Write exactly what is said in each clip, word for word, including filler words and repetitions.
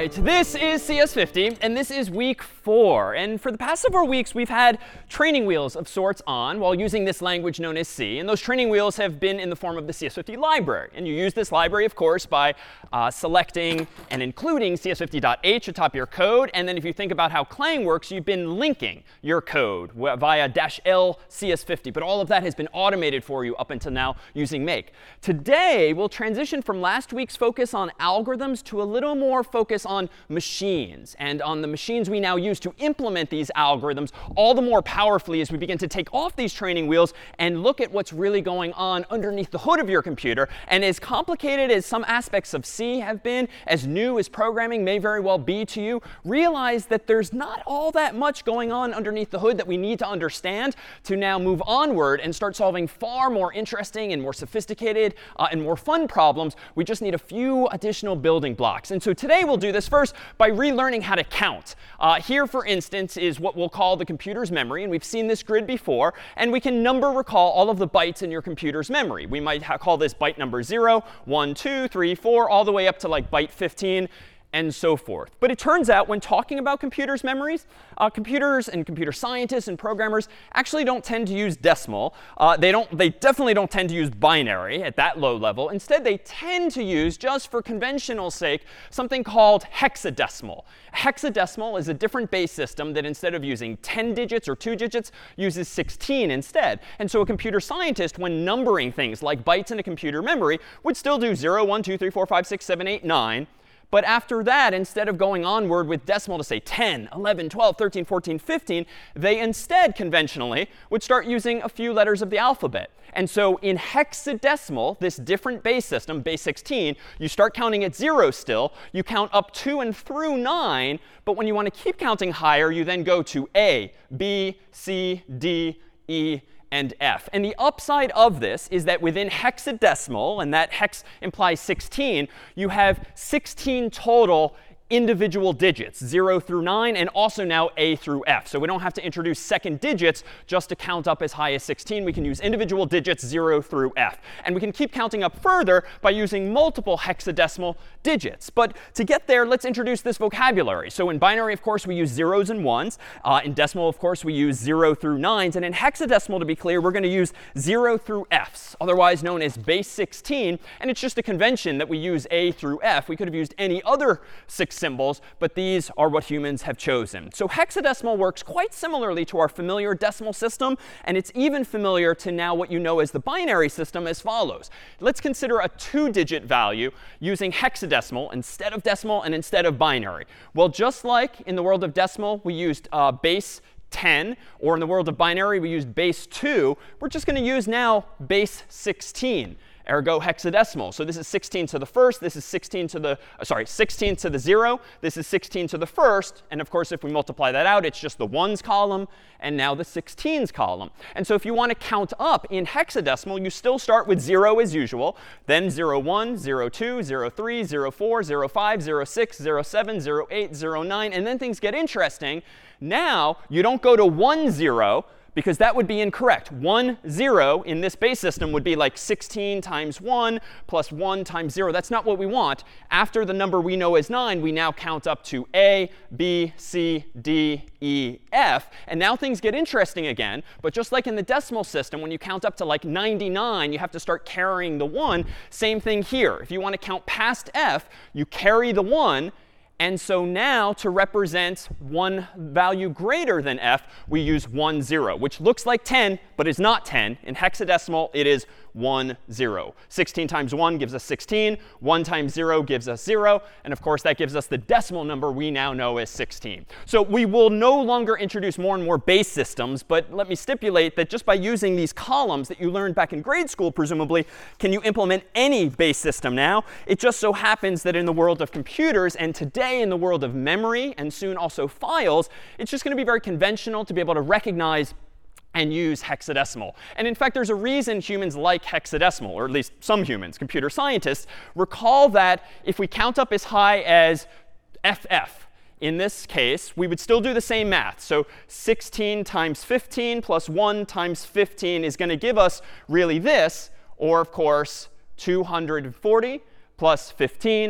right, this is C S fifty, and this is week four. And for the past several weeks, we've had training wheels of sorts on while using this language known as C. And those training wheels have been in the form of the C S fifty library. And you use this library, of course, by uh, selecting and including C S fifty dot H atop your code. And then if you think about how Clang works, you've been linking your code via dash L C S fifty. But all of that has been automated for you up until now using make. Today, we'll transition from last week's focus on algorithms to a little more focus on machines and on the machines we now use to implement these algorithms all the more powerfully as we begin to take off these training wheels and look at what's really going on underneath the hood of your computer. And as complicated as some aspects of C have been, as new as programming may very well be to you, realize that there's not all that much going on underneath the hood that we need to understand to now move onward and start solving far more interesting and more sophisticated uh, and more fun problems. We just need a few additional building blocks. And so today we'll do this first by relearning how to count. Uh, here, for instance, is what we'll call the computer's memory. And we've seen this grid before. And we can number recall all of the bytes in your computer's memory. We might call this byte number zero, one, two, three, four, all the way up to like byte fifteen. And so forth. But it turns out when talking about computers' memories, uh, computers and computer scientists and programmers actually don't tend to use decimal. Uh, they, don't, they definitely don't tend to use binary at that low level. Instead, they tend to use, just for conventional sake, something called hexadecimal. Hexadecimal is a different base system that instead of using ten digits or two digits, uses sixteen instead. And so a computer scientist, when numbering things like bytes in a computer memory, would still do zero, one, two, three, four, five, six, seven, eight, nine. But after that, instead of going onward with decimal to say ten, eleven, twelve, thirteen, fourteen, fifteen, they instead conventionally would start using a few letters of the alphabet. And so in hexadecimal, this different base system, base sixteen, you start counting at zero still. You count up to and through nine. But when you want to keep counting higher, you then go to A, B, C, D, E, and F. And the upside of this is that within hexadecimal, and that hex implies sixteen, you have sixteen total individual digits, zero through nine, and also now A through F. So we don't have to introduce second digits just to count up as high as sixteen. We can use individual digits, zero through F. And we can keep counting up further by using multiple hexadecimal digits. But to get there, let's introduce this vocabulary. So in binary, of course, we use zeros and ones. Uh, in decimal, of course, we use zero through nines. And in hexadecimal, to be clear, we're going to use zero through Fs, otherwise known as base sixteen. And it's just a convention that we use A through F. We could have used any other six symbols, but these are what humans have chosen. So hexadecimal works quite similarly to our familiar decimal system, and it's even familiar to now what you know as the binary system as follows. Let's consider a two-digit value using hexadecimal instead of decimal and instead of binary. Well, just like in the world of decimal, we used uh, base ten, or in the world of binary, we used base two, we're just going to use now base sixteen. Ergo hexadecimal. So this is sixteen to the first. This is sixteen to the, uh, sorry, sixteen to the zero. This is sixteen to the first. And of course, if we multiply that out, it's just the ones column and now the sixteens column. And so if you want to count up in hexadecimal, you still start with zero as usual. Then zero, one, zero, two, zero, three, zero, four, zero, five, zero, six, zero, seven, zero, eight, zero, nine. And then things get interesting. Now you don't go to one, zero, because that would be incorrect. one, zero in this base system would be like sixteen times one plus one times zero. That's not what we want. After the number we know as nine, we now count up to A, B, C, D, E, F. And now things get interesting again. But just like in the decimal system, when you count up to like ninety-nine, you have to start carrying the one. Same thing here. If you want to count past F, you carry the one. And so now to represent one value greater than F, we use one, zero, which looks like ten, but is not ten. In hexadecimal, it is one, zero. sixteen times one gives us sixteen. one times zero gives us zero. And of course, that gives us the decimal number we now know as sixteen. So we will no longer introduce more and more base systems. But let me stipulate that just by using these columns that you learned back in grade school, presumably, can you implement any base system now? It just so happens that in the world of computers, and today in the world of memory, and soon also files, it's just going to be very conventional to be able to recognize and use hexadecimal. And in fact, there's a reason humans like hexadecimal, or at least some humans, computer scientists. Recall that if we count up as high as F F, in this case, we would still do the same math. So sixteen times fifteen plus one times fifteen is going to give us really this, or of course, two hundred forty plus fifteen,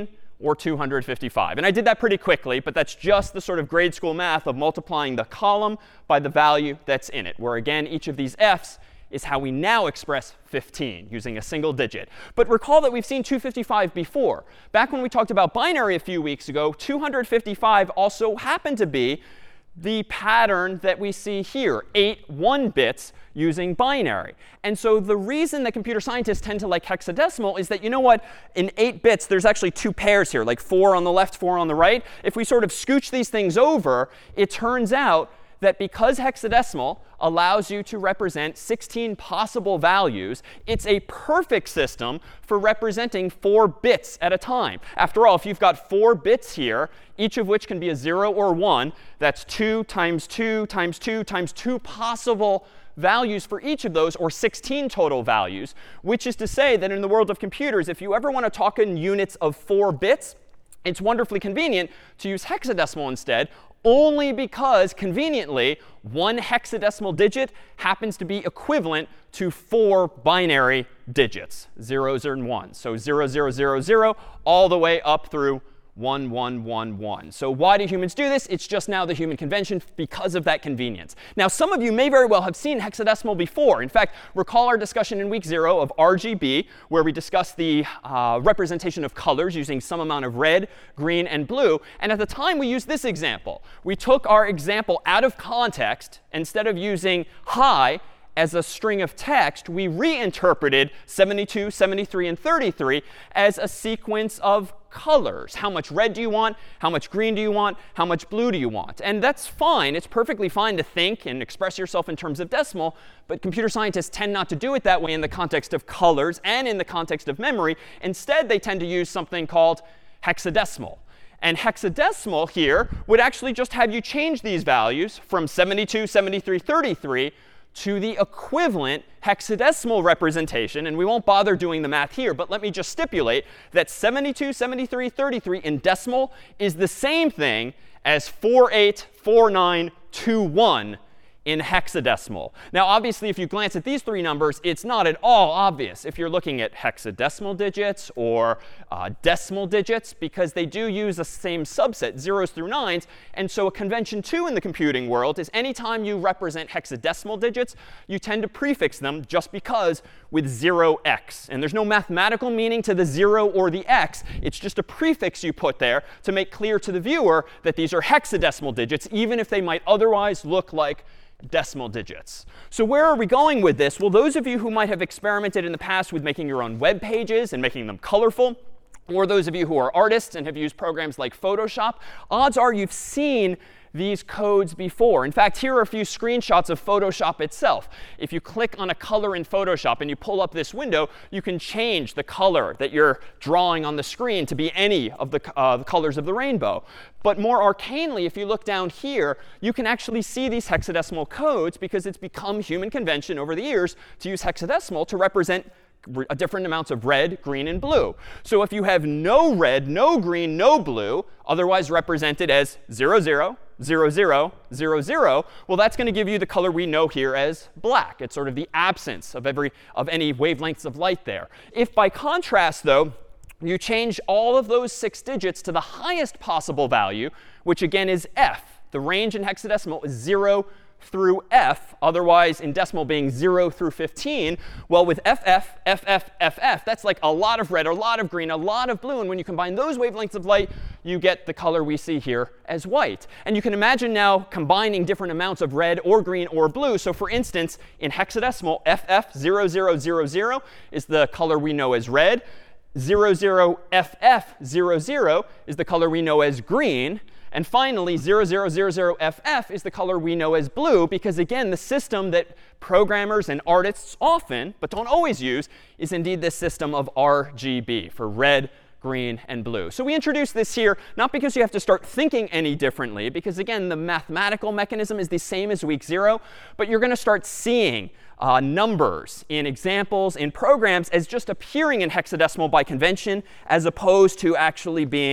or two hundred fifty-five. And I did that pretty quickly, but that's just the sort of grade school math of multiplying the column by the value that's in it, where again, each of these f's is how we now express fifteen using a single digit. But recall that we've seen two hundred fifty-five before. Back when we talked about binary a few weeks ago, two hundred fifty-five also happened to be the pattern that we see here, eight one bits using binary. And so the reason that computer scientists tend to like hexadecimal is that, you know what, in eight bits, there's actually two pairs here, like four on the left, four on the right. If we sort of scooch these things over, it turns out that because hexadecimal allows you to represent sixteen possible values, it's a perfect system for representing four bits at a time. After all, if you've got four bits here, each of which can be a zero or one, that's two times two times two times two possible values for each of those, or sixteen total values, which is to say that in the world of computers, if you ever want to talk in units of four bits, it's wonderfully convenient to use hexadecimal instead, only because, conveniently, one hexadecimal digit happens to be equivalent to four binary digits, zeros and ones. So zero, zero, zero, zero, all the way up through one, one, one, one. So why do humans do this? It's just now the human convention because of that convenience. Now, some of you may very well have seen hexadecimal before. In fact, recall our discussion in week zero of R G B, where we discussed the uh, representation of colors using some amount of red, green, and blue. And at the time, we used this example. We took our example out of context. Instead of using hi as a string of text, we reinterpreted seventy-two, seventy-three, and thirty-three as a sequence of colors. How much red do you want? How much green do you want? How much blue do you want? And that's fine. It's perfectly fine to think and express yourself in terms of decimal. But computer scientists tend not to do it that way in the context of colors and in the context of memory. Instead, they tend to use something called hexadecimal. And hexadecimal here would actually just have you change these values from seventy-two, seventy-three, thirty-three to the equivalent hexadecimal representation. And we won't bother doing the math here, but let me just stipulate that seventy-two, seventy-three, thirty-three in decimal is the same thing as four eight four nine two one in hexadecimal. Now, obviously, if you glance at these three numbers, it's not at all obvious if you're looking at hexadecimal digits or uh, decimal digits, because they do use the same subset, zeros through nines. And so a convention, too, in the computing world is anytime you represent hexadecimal digits, you tend to prefix them just because with zero x. And there's no mathematical meaning to the zero or the x. It's just a prefix you put there to make clear to the viewer that these are hexadecimal digits, even if they might otherwise look like decimal digits. So where are we going with this? Well, those of you who might have experimented in the past with making your own web pages and making them colorful, or those of you who are artists and have used programs like Photoshop, odds are you've seen these codes before. In fact, here are a few screenshots of Photoshop itself. If you click on a color in Photoshop and you pull up this window, you can change the color that you're drawing on the screen to be any of the, uh, the colors of the rainbow. But more arcanely, if you look down here, you can actually see these hexadecimal codes because it's become human convention over the years to use hexadecimal to represent different amounts of red, green, and blue. So if you have no red, no green, no blue, otherwise represented as zero, zero, zero, zero, zero, zero, well, that's going to give you the color we know here as black. It's sort of the absence of every of any wavelengths of light there. If by contrast, though, you change all of those six digits to the highest possible value, which again is f. The range in hexadecimal is zero through f, otherwise in decimal being zero through fifteen. Well, with F F, F F, F F, that's like a lot of red, a lot of green, a lot of blue. And when you combine those wavelengths of light, you get the color we see here as white. And you can imagine now combining different amounts of red or green or blue. So for instance, in hexadecimal, F F zero zero zero zero is the color we know as red. zero zero F F zero zero is the color we know as green. And finally, zero zero zero zero F F is the color we know as blue, because again, the system that programmers and artists often, but don't always use, is indeed this system of R G B for red, green, and blue. So we introduced this here, not because you have to start thinking any differently, because again, the mathematical mechanism is the same as week zero, but you're going to start seeing uh, numbers in examples, in programs, as just appearing in hexadecimal by convention, as opposed to actually being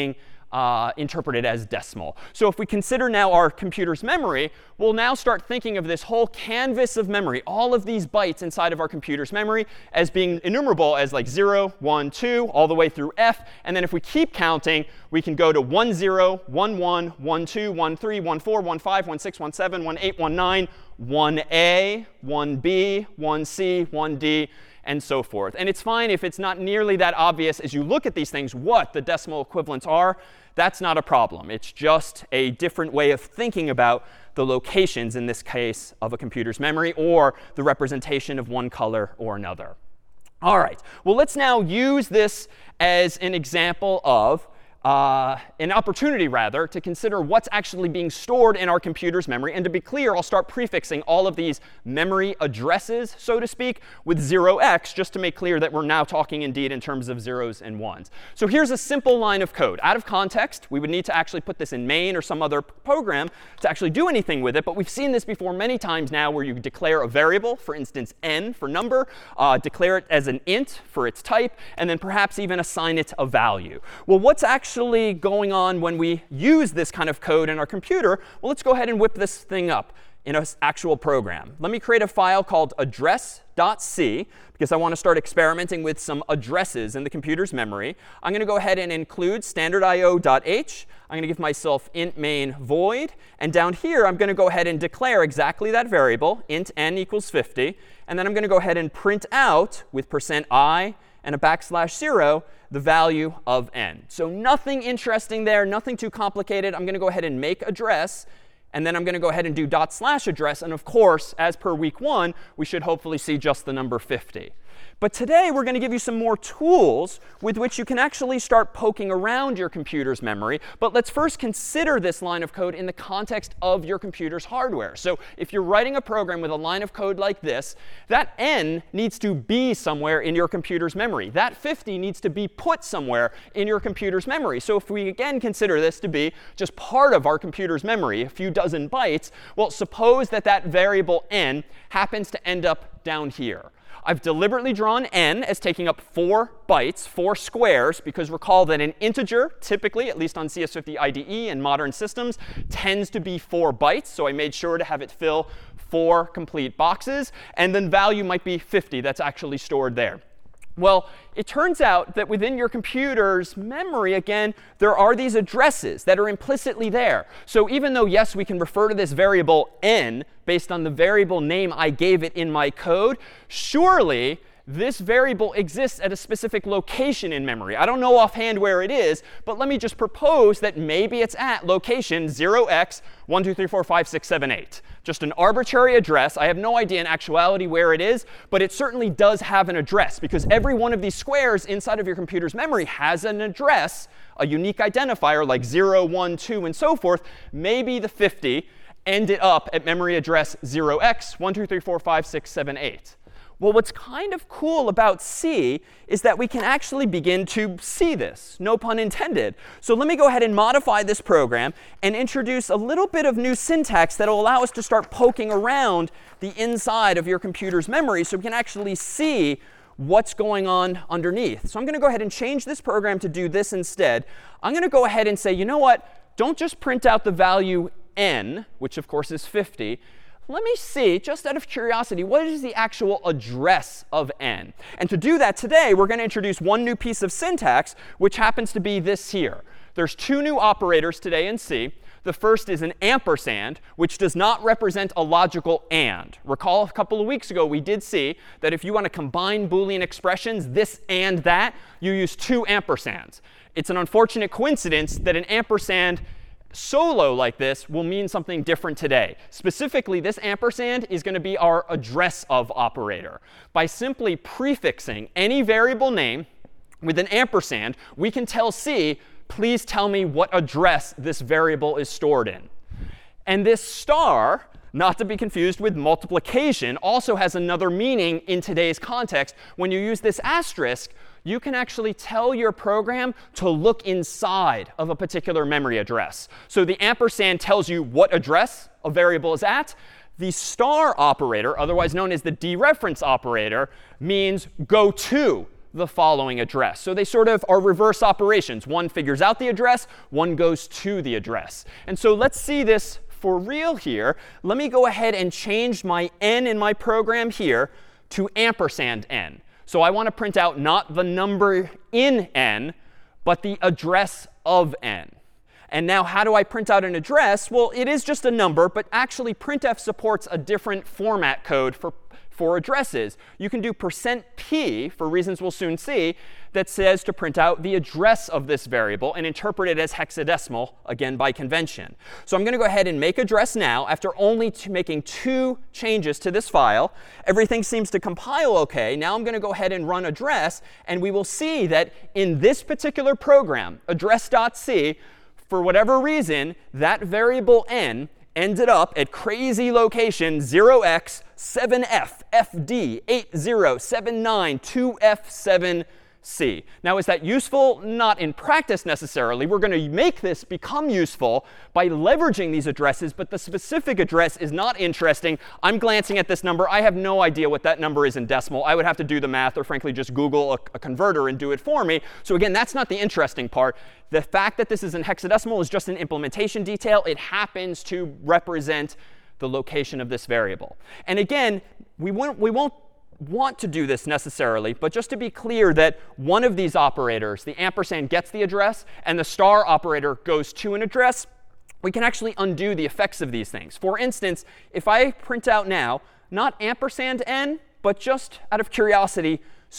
uh, interpreted as decimal. So if we consider now our computer's memory, we'll now start thinking of this whole canvas of memory, all of these bytes inside of our computer's memory, as being enumerable as like zero, one, two, all the way through F. And then if we keep counting, we can go to one, zero, one, one, one, two, one, three, one, four, one, five, one, six, one, seven, one, eight, one, nine, one A, one B, one C, one D, and so forth. And it's fine if it's not nearly that obvious as you look at these things what the decimal equivalents are. That's not a problem. It's just a different way of thinking about the locations, in this case, of a computer's memory, or the representation of one color or another. All right. Well, let's now use this as an example of Uh, an opportunity, rather, to consider what's actually being stored in our computer's memory. And to be clear, I'll start prefixing all of these memory addresses, so to speak, with zero x, just to make clear that we're now talking indeed in terms of zeros and ones. So here's a simple line of code. Out of context, we would need to actually put this in main or some other program to actually do anything with it. But we've seen this before many times now, where you declare a variable, for instance, n for number, uh, declare it as an int for its type, and then perhaps even assign it a value. Well, what's actually Actually going on when we use this kind of code in our computer? Well, let's go ahead and whip this thing up in an actual program. Let me create a file called address.c, because I want to start experimenting with some addresses in the computer's memory. I'm going to go ahead and include standard I O.h. I'm going to give myself int main void. And down here, I'm going to go ahead and declare exactly that variable, int n equals fifty. And then I'm going to go ahead and print out with percent %i and a backslash zero the value of n. So nothing interesting there, nothing too complicated. I'm going to go ahead and make address. And then I'm going to go ahead and do dot slash address. And of course, as per week one, we should hopefully see just the number fifty. But today, we're going to give you some more tools with which you can actually start poking around your computer's memory. But let's first consider this line of code in the context of your computer's hardware. So if you're writing a program with a line of code like this, that n needs to be somewhere in your computer's memory. That fifty needs to be put somewhere in your computer's memory. So if we again consider this to be just part of our computer's memory, a few dozen bytes, well, suppose that that variable n happens to end up down here. I've deliberately drawn n as taking up four bytes, four squares, because recall that an integer, typically, at least on C S fifty I D E and modern systems, tends to be four bytes. So I made sure to have it fill four complete boxes. And then value might be fifty. That's actually stored there. Well, it turns out that within your computer's memory, again, there are these addresses that are implicitly there. So even though, yes, we can refer to this variable n based on the variable name I gave it in my code, surely this variable exists at a specific location in memory. I don't know offhand where it is, but let me just propose that maybe it's at location zero x one two three four five six seven eight. Just an arbitrary address. I have no idea in actuality where it is, but it certainly does have an address, because every one of these squares inside of your computer's memory has an address, a unique identifier like zero, one, two, and so forth. Maybe the fifty ended up at memory address zero x one two three four five six seven eight. Well, what's kind of cool about C is that we can actually begin to see this, no pun intended. So let me go ahead and modify this program and introduce a little bit of new syntax that will allow us to start poking around the inside of your computer's memory so we can actually see what's going on underneath. So I'm going to go ahead and change this program to do this instead. I'm going to go ahead and say, you know what? Don't just print out the value n, which of course is fifty. Let me see, just out of curiosity, what is the actual address of n? And to do that today, we're going to introduce one new piece of syntax, which happens to be this here. There's two new operators today in C. The first is an ampersand, which does not represent a logical and. Recall a couple of weeks ago, we did see that if you want to combine Boolean expressions, this and that, you use two ampersands. It's an unfortunate coincidence that an ampersand solo like this will mean something different today. Specifically, this ampersand is going to be our address of operator. By simply prefixing any variable name with an ampersand, we can tell C, please tell me what address this variable is stored in. And this star, not to be confused with multiplication, also has another meaning in today's context. When you use this asterisk, you can actually tell your program to look inside of a particular memory address. So the ampersand tells you what address a variable is at. The star operator, otherwise known as the dereference operator, means go to the following address. So they sort of are reverse operations. One figures out the address, one goes to the address. And so let's see this for real here. Let me go ahead and change my n in my program here to ampersand n. So I want to print out not the number in n, but the address of n. And now how do I print out an address? Well, it is just a number, but actually printf supports a different format code for, for addresses. You can do percent %p, for reasons we'll soon see, that says to print out the address of this variable and interpret it as hexadecimal, again, by convention. So I'm going to go ahead and make address now after only t- making two changes to this file. Everything seems to compile OK. Now I'm going to go ahead and run address, and we will see that in this particular program, address.c, for whatever reason, that variable n ended up at crazy location zero x seven f f d eight zero seven nine two f seven c. Now, is that useful? Not in practice necessarily. We're going to make this become useful by leveraging these addresses, but the specific address is not interesting. I'm glancing at this number. I have no idea what that number is in decimal. I would have to do the math or, frankly, just Google a, a converter and do it for me. So again, that's not the interesting part. The fact that this is in hexadecimal is just an implementation detail. It happens to represent the location of this variable. And again, we won't, we won't want to do this necessarily, but just to be clear that one of these operators, the ampersand, gets the address, and the star operator goes to an address, we can actually undo the effects of these things. For instance, if I print out now, not ampersand n, but just out of curiosity,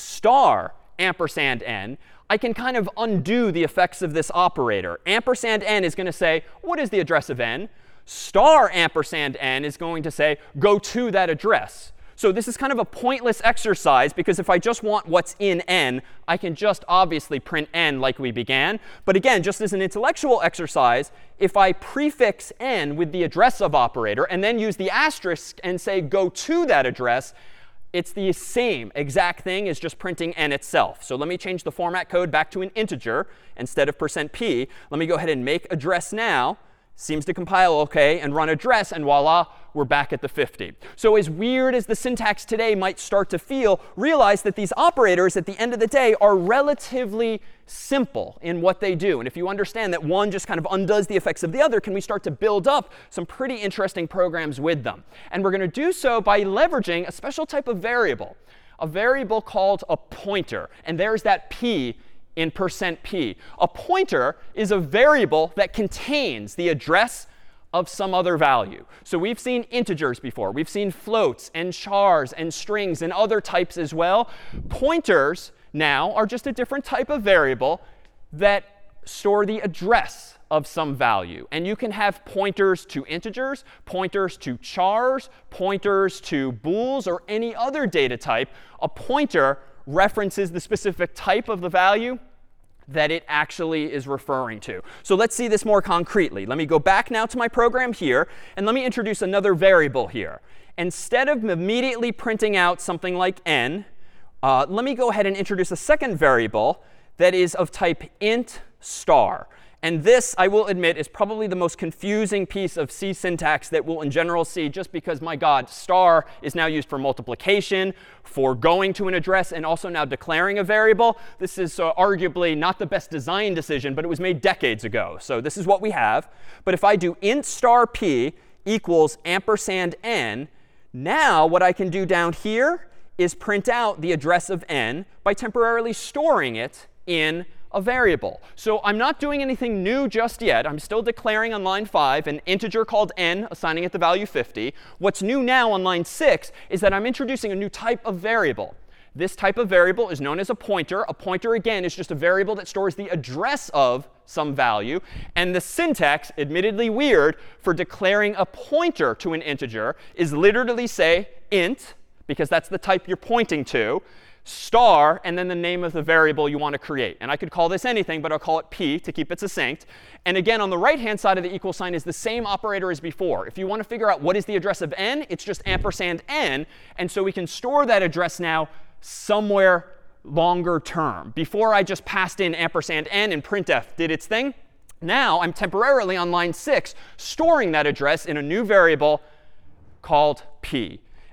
star ampersand n, I can kind of undo the effects of this operator. Ampersand n is going to say, what is the address of n? Star ampersand n is going to say, go to that address. So this is kind of a pointless exercise, because if I just want what's in n, I can just obviously print n like we began. But again, just as an intellectual exercise, if I prefix n with the address of operator and then use the asterisk and say go to that address, it's the same exact thing as just printing n itself. So let me change the format code back to an integer instead of percent %p. Let me go ahead and make address now. Seems to compile OK, and run address, and voila, we're back at the fifty. So as weird as the syntax today might start to feel, realize that these operators at the end of the day are relatively simple in what they do. And if you understand that one just kind of undoes the effects of the other, can we start to build up some pretty interesting programs with them? And we're going to do so by leveraging a special type of variable, a variable called a pointer. And there's that p in percent %p. A pointer is a variable that contains the address of some other value. So we've seen integers before. We've seen floats and chars and strings and other types as well. Pointers now are just a different type of variable that store the address of some value. And you can have pointers to integers, pointers to chars, pointers to bools, or any other data type. A pointer references the specific type of the value that it actually is referring to. So let's see this more concretely. Let me go back now to my program here, and let me introduce another variable here. Instead of immediately printing out something like n, uh, let me go ahead and introduce a second variable that is of type int star. And this, I will admit, is probably the most confusing piece of C syntax that we'll in general see, just because, my God, star is now used for multiplication, for going to an address, and also now declaring a variable. This is uh, arguably not the best design decision, but it was made decades ago. So this is what we have. But if I do int star p equals ampersand n, now what I can do down here is print out the address of n by temporarily storing it in a variable. So I'm not doing anything new just yet. I'm still declaring on line five an integer called n, assigning it the value fifty. What's new now on line six is that I'm introducing a new type of variable. This type of variable is known as a pointer. A pointer, again, is just a variable that stores the address of some value. And the syntax, admittedly weird, for declaring a pointer to an integer is literally say int, because that's the type you're pointing to, star, and then the name of the variable you want to create. And I could call this anything, but I'll call it p to keep it succinct. And again, on the right-hand side of the equal sign is the same operator as before. If you want to figure out what is the address of n, it's just ampersand n. And so we can store that address now somewhere longer term. Before, I just passed in ampersand n and printf did its thing. Now I'm temporarily on line six storing that address in a new variable called p.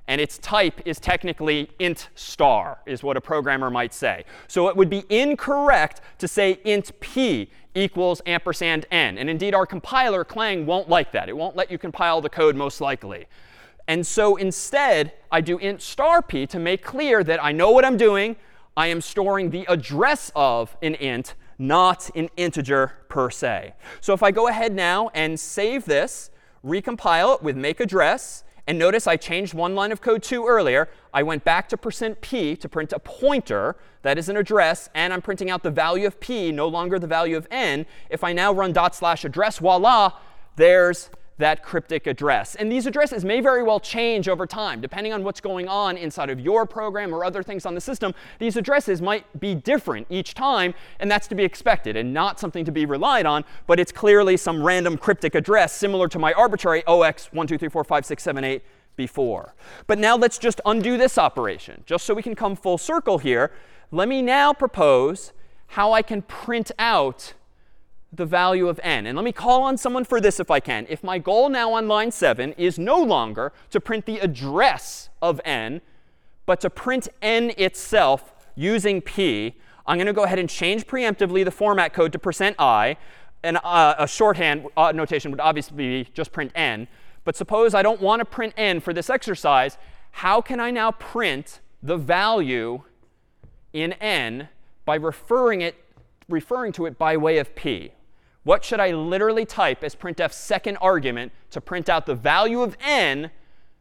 and its type is technically int star, is what a programmer might say. So it would be incorrect to say int p equals ampersand n. And indeed, our compiler, Clang, won't like that. It won't let you compile the code most likely. And so instead, I do int star p to make clear that I know what I'm doing. I am storing the address of an int, not an integer per se. So if I go ahead now and save this, recompile it with make address, and notice I changed one line of code too earlier. I went back to percent %p to print a pointer. That is an address. And I'm printing out the value of p, no longer the value of n. If I now run dot slash address, voila, there's that cryptic address. And these addresses may very well change over time. Depending on what's going on inside of your program or other things on the system, these addresses might be different each time. And that's to be expected and not something to be relied on. But it's clearly some random cryptic address similar to my arbitrary zero x one two three four five six seven eight before. But now let's just undo this operation. Just so we can come full circle here, let me now propose how I can print out the value of n. And let me call on someone for this if I can. If my goal now on line seven is no longer to print the address of n, but to print n itself using p, I'm going to go ahead and change preemptively the format code to percent %i. And uh, a shorthand uh, notation would obviously be just print n. But suppose I don't want to print n for this exercise. How can I now print the value in n by referring it, referring to it by way of p? What should I literally type as printf's second argument to print out the value of n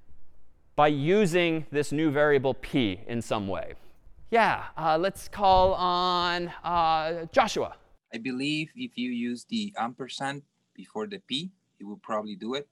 by using this new variable p in some way? Yeah, uh, let's call on uh, Joshua. I believe if you use the ampersand before the p, it will probably do it.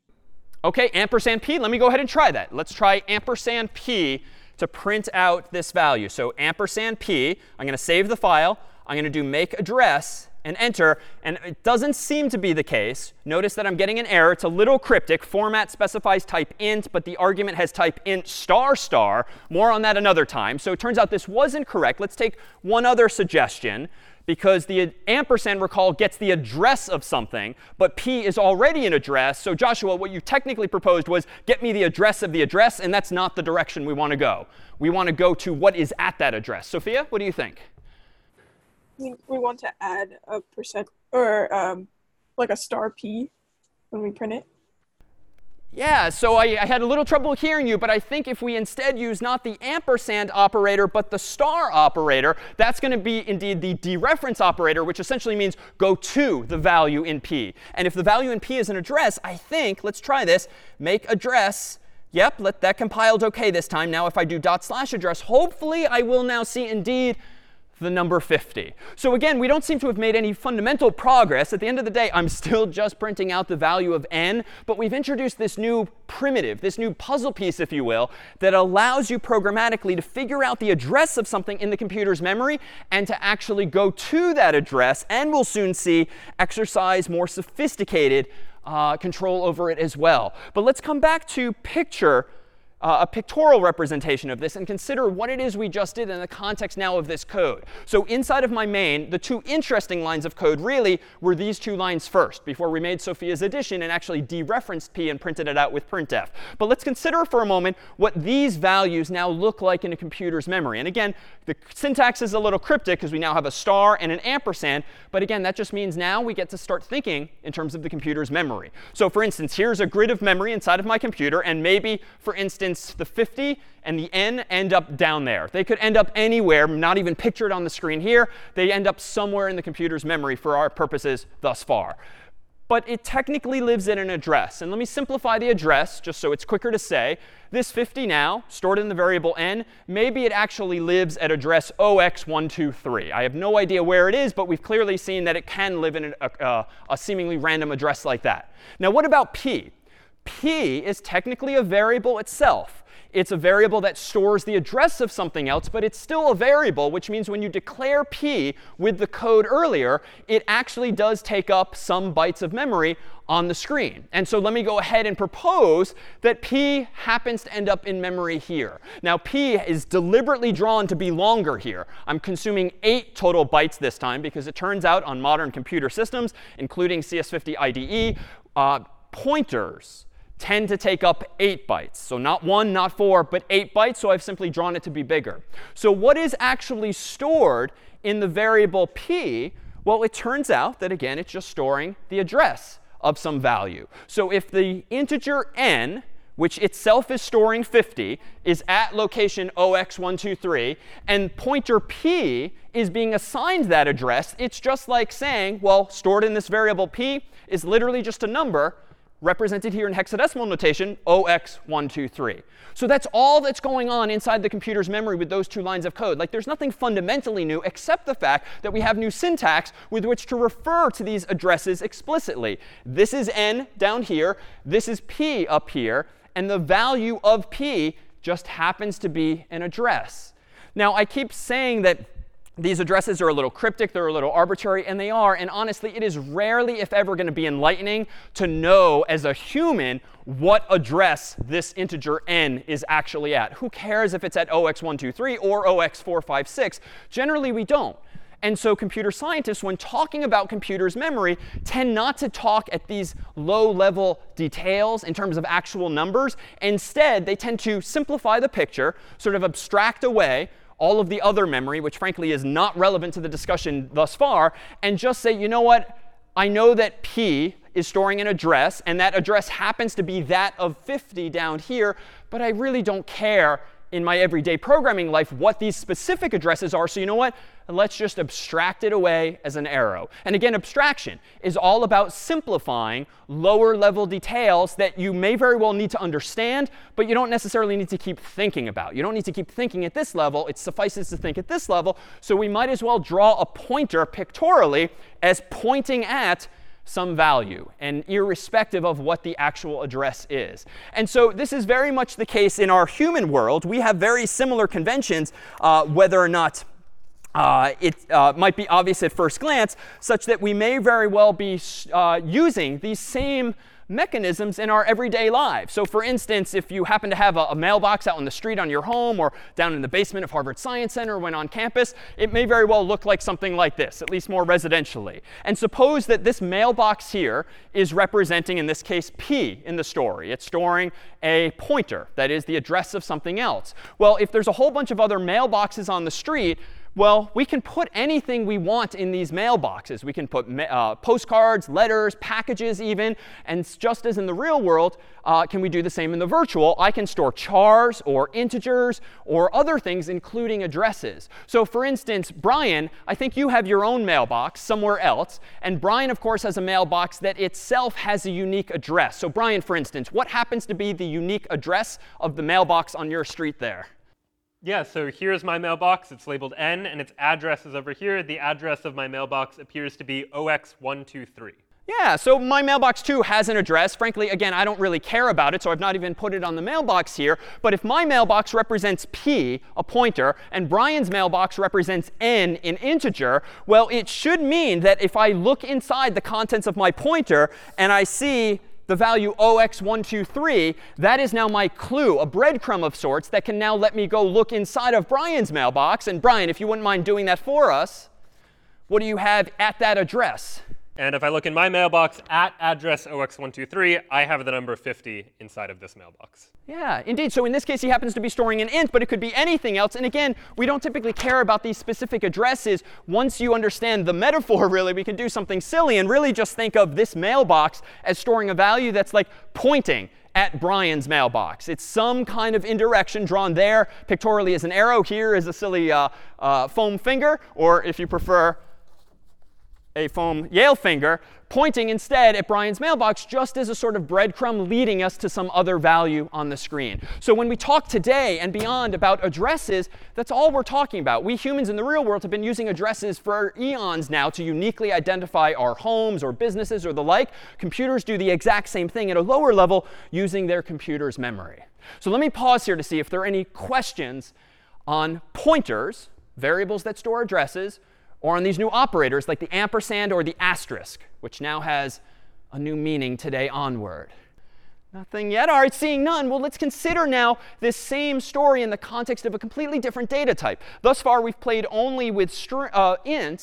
OK, ampersand p. Let me go ahead and try that. Let's try ampersand p to print out this value. So ampersand p, I'm going to save the file. I'm going to do make address and enter. And it doesn't seem to be the case. Notice that I'm getting an error. It's a little cryptic. Format specifies type int, but the argument has type int star star. More on that another time. So it turns out this wasn't correct. Let's take one other suggestion. Because the ampersand, recall, gets the address of something, but p is already an address. So Joshua, what you technically proposed was get me the address of the address, and that's not the direction we want to go. We want to go to what is at that address. Sophia, what do you think? We, we want to add a percent or um, like a star p when we print it. Yeah, so I, I had a little trouble hearing you, but I think if we instead use not the ampersand operator, but the star operator, that's going to be indeed the dereference operator, which essentially means go to the value in p. And if the value in p is an address, I think, let's try this, make address. Yep, let that compiled OK this time. Now if I do dot slash address, hopefully I will now see indeed the number fifty. So again, we don't seem to have made any fundamental progress. At the end of the day, I'm still just printing out the value of n. But we've introduced this new primitive, this new puzzle piece, if you will, that allows you programmatically to figure out the address of something in the computer's memory and to actually go to that address. And we'll soon see exercise more sophisticated uh, control over it as well. But let's come back to picture Uh, a pictorial representation of this and consider what it is we just did in the context now of this code. So inside of my main, the two interesting lines of code really were these two lines first, before we made Sophia's addition and actually dereferenced p and printed it out with printf. But let's consider for a moment what these values now look like in a computer's memory. And again, the syntax is a little cryptic because we now have a star and an ampersand. But again, that just means now we get to start thinking in terms of the computer's memory. So for instance, here's a grid of memory inside of my computer. And maybe, for instance, the fifty and the n end up down there. They could end up anywhere, not even pictured on the screen here. They end up somewhere in the computer's memory for our purposes thus far. But it technically lives in an address. And let me simplify the address just so it's quicker to say. This fifty now, stored in the variable n, maybe it actually lives at address zero x one two three. I have no idea where it is, but we've clearly seen that it can live in a, a, a seemingly random address like that. Now what about p? P is technically a variable itself. It's a variable that stores the address of something else, but it's still a variable, which means when you declare p with the code earlier, it actually does take up some bytes of memory on the screen. And so let me go ahead and propose that p happens to end up in memory here. Now p is deliberately drawn to be longer here. I'm consuming eight total bytes this time because it turns out on modern computer systems, including C S fifty I D E, uh, pointers tend to take up eight bytes. So not one, not four, but eight bytes. So I've simply drawn it to be bigger. So what is actually stored in the variable p? Well, it turns out that, again, it's just storing the address of some value. So if the integer n, which itself is storing fifty, is at location zero x one two three, and pointer p is being assigned that address, it's just like saying, well, stored in this variable p is literally just a number represented here in hexadecimal notation, zero x one two three. So that's all that's going on inside the computer's memory with those two lines of code. Like, there's nothing fundamentally new except the fact that we have new syntax with which to refer to these addresses explicitly. This is n down here. This is p up here. And the value of p just happens to be an address. Now, I keep saying that these addresses are a little cryptic, they're a little arbitrary, and they are. And honestly, it is rarely, if ever, going to be enlightening to know as a human what address this integer n is actually at. Who cares if it's at zero x one two three or zero x four five six? Generally, we don't. And so computer scientists, when talking about computers' memory, tend not to talk at these low-level details in terms of actual numbers. Instead, they tend to simplify the picture, sort of abstract away all of the other memory, which frankly is not relevant to the discussion thus far, and just say, you know what? I know that p is storing an address, and that address happens to be that of fifty down here, but I really don't care in my everyday programming life what these specific addresses are. So you know what? Let's just abstract it away as an arrow. And again, abstraction is all about simplifying lower level details that you may very well need to understand, but you don't necessarily need to keep thinking about. You don't need to keep thinking at this level. It suffices to think at this level. So we might as well draw a pointer pictorially as pointing at some value, and irrespective of what the actual address is. And so this is very much the case in our human world. We have very similar conventions, uh, whether or not uh, it uh, might be obvious at first glance, such that we may very well be uh, using these same mechanisms in our everyday lives. So for instance, if you happen to have a, a mailbox out on the street on your home or down in the basement of Harvard Science Center when on campus, it may very well look like something like this, at least more residentially. And suppose that this mailbox here is representing, in this case, p in the story. It's storing a pointer, that is the address of something else. Well, if there's a whole bunch of other mailboxes on the street, well, we can put anything we want in these mailboxes. We can put uh, postcards, letters, packages even. And just as in the real world, uh, can we do the same in the virtual? I can store chars or integers or other things, including addresses. So for instance, Brian, I think you have your own mailbox somewhere else. And Brian, of course, has a mailbox that itself has a unique address. So Brian, for instance, what happens to be the unique address of the mailbox on your street there? Yeah, so here's my mailbox. It's labeled N, and its address is over here. The address of my mailbox appears to be zero x one two three. Yeah, so my mailbox too has an address. Frankly, again, I don't really care about it, so I've not even put it on the mailbox here. But if my mailbox represents p, a pointer, and Brian's mailbox represents n, an integer, well, it should mean that if I look inside the contents of my pointer and I see the value zero x one two three, that is now my clue, a breadcrumb of sorts that can now let me go look inside of Brian's mailbox. And Brian, if you wouldn't mind doing that for us, what do you have at that address? And if I look in my mailbox at address zero x one two three, I have the number fifty inside of this mailbox. Yeah, indeed. So in this case, he happens to be storing an int, but it could be anything else. And again, we don't typically care about these specific addresses. Once you understand the metaphor, really, we can do something silly and really just think of this mailbox as storing a value that's like pointing at Brian's mailbox. It's some kind of indirection drawn there pictorially as an arrow. Here is a silly uh, uh, foam finger, or if you prefer, a foam Yale finger, pointing instead at Brian's mailbox just as a sort of breadcrumb leading us to some other value on the screen. So when we talk today and beyond about addresses, that's all we're talking about. We humans in the real world have been using addresses for eons now to uniquely identify our homes or businesses or the like. Computers do the exact same thing at a lower level using their computer's memory. So let me pause here to see if there are any questions on pointers, variables that store addresses, or on these new operators like the ampersand or the asterisk, which now has a new meaning today onward. Nothing yet? All right, seeing none. Well, let's consider now this same story in the context of a completely different data type. Thus far, we've played only with str uh, ints,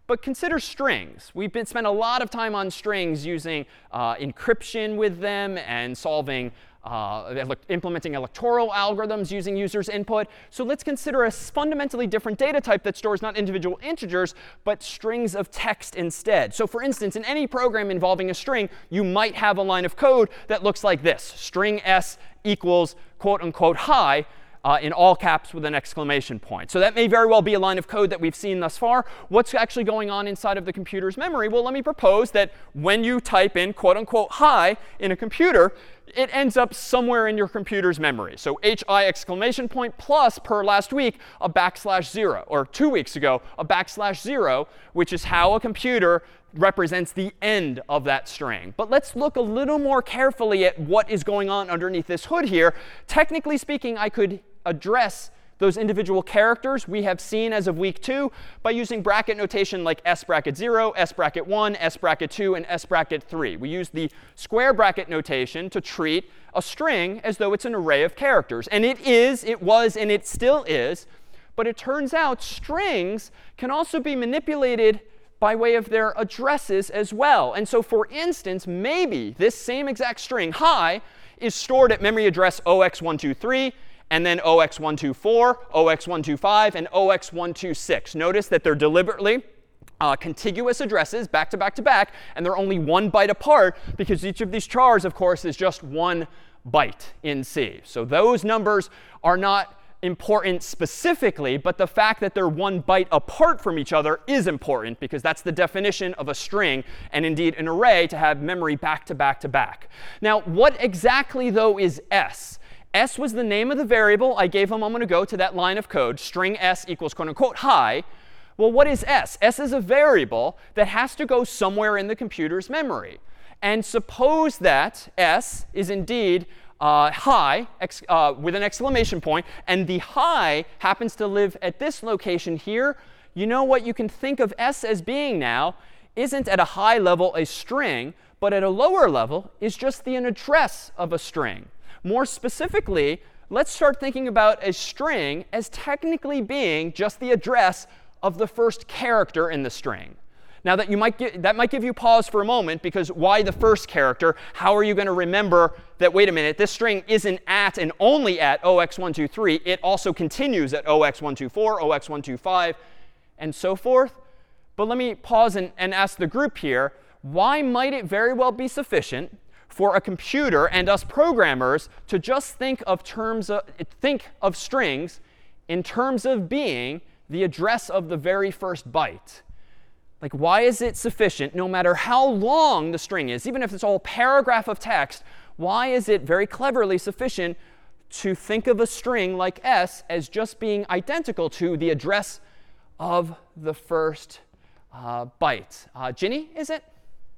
But consider strings. We've been spent a lot of time on strings using uh, encryption with them and solving, uh, implementing electoral algorithms using users' input. So let's consider a fundamentally different data type that stores not individual integers, but strings of text instead. So for instance, in any program involving a string, you might have a line of code that looks like this. String s equals quote unquote hi. Uh, in all caps with an exclamation point. So that may very well be a line of code that we've seen thus far. What's actually going on inside of the computer's memory? Well, let me propose that when you type in quote unquote hi in a computer, it ends up somewhere in your computer's memory. So hi exclamation point plus, per last week, a backslash zero. Or two weeks ago, a backslash zero, which is how a computer represents the end of that string. But let's look a little more carefully at what is going on underneath this hood here. Technically speaking, I could address those individual characters we have seen as of week two by using bracket notation like s bracket zero, s bracket one, s bracket two, and s bracket three. We use the square bracket notation to treat a string as though it's an array of characters. And it is, it was, and it still is. But it turns out strings can also be manipulated by way of their addresses as well. And so for instance, maybe this same exact string, hi, is stored at memory address zero x one two three, and then zero x one two four, zero x one two five, and zero x one two six. Notice that they're deliberately uh, contiguous addresses, back to back to back, and they're only one byte apart because each of these chars, of course, is just one byte in C. So those numbers are not important specifically, but the fact that they're one byte apart from each other is important because that's the definition of a string and indeed an array to have memory back to back to back. Now, what exactly, though, is s? S was the name of the variable I gave a moment ago to that line of code, string s equals quote unquote hi. Well, what is s? S is a variable that has to go somewhere in the computer's memory. And suppose that s is indeed uh, hi ex uh, with an exclamation point, and the hi happens to live at this location here. You know what you can think of s as being now isn't at a high level a string, but at a lower level is just the address of a string. More specifically, let's start thinking about a string as technically being just the address of the first character in the string. Now that you might get, that might give you pause for a moment, because why the first character? How are you going to remember that, wait a minute, this string isn't at and only at zero x one two three. It also continues at zero x one two four, zero x one two five, and so forth? But let me pause and, and ask the group here, why might it very well be sufficient for a computer and us programmers to just think of terms of, think of strings in terms of being the address of the very first byte? Like, why is it sufficient, no matter how long the string is, even if it's a whole paragraph of text, why is it very cleverly sufficient to think of a string like s as just being identical to the address of the first uh, byte? Uh, Ginny, is it?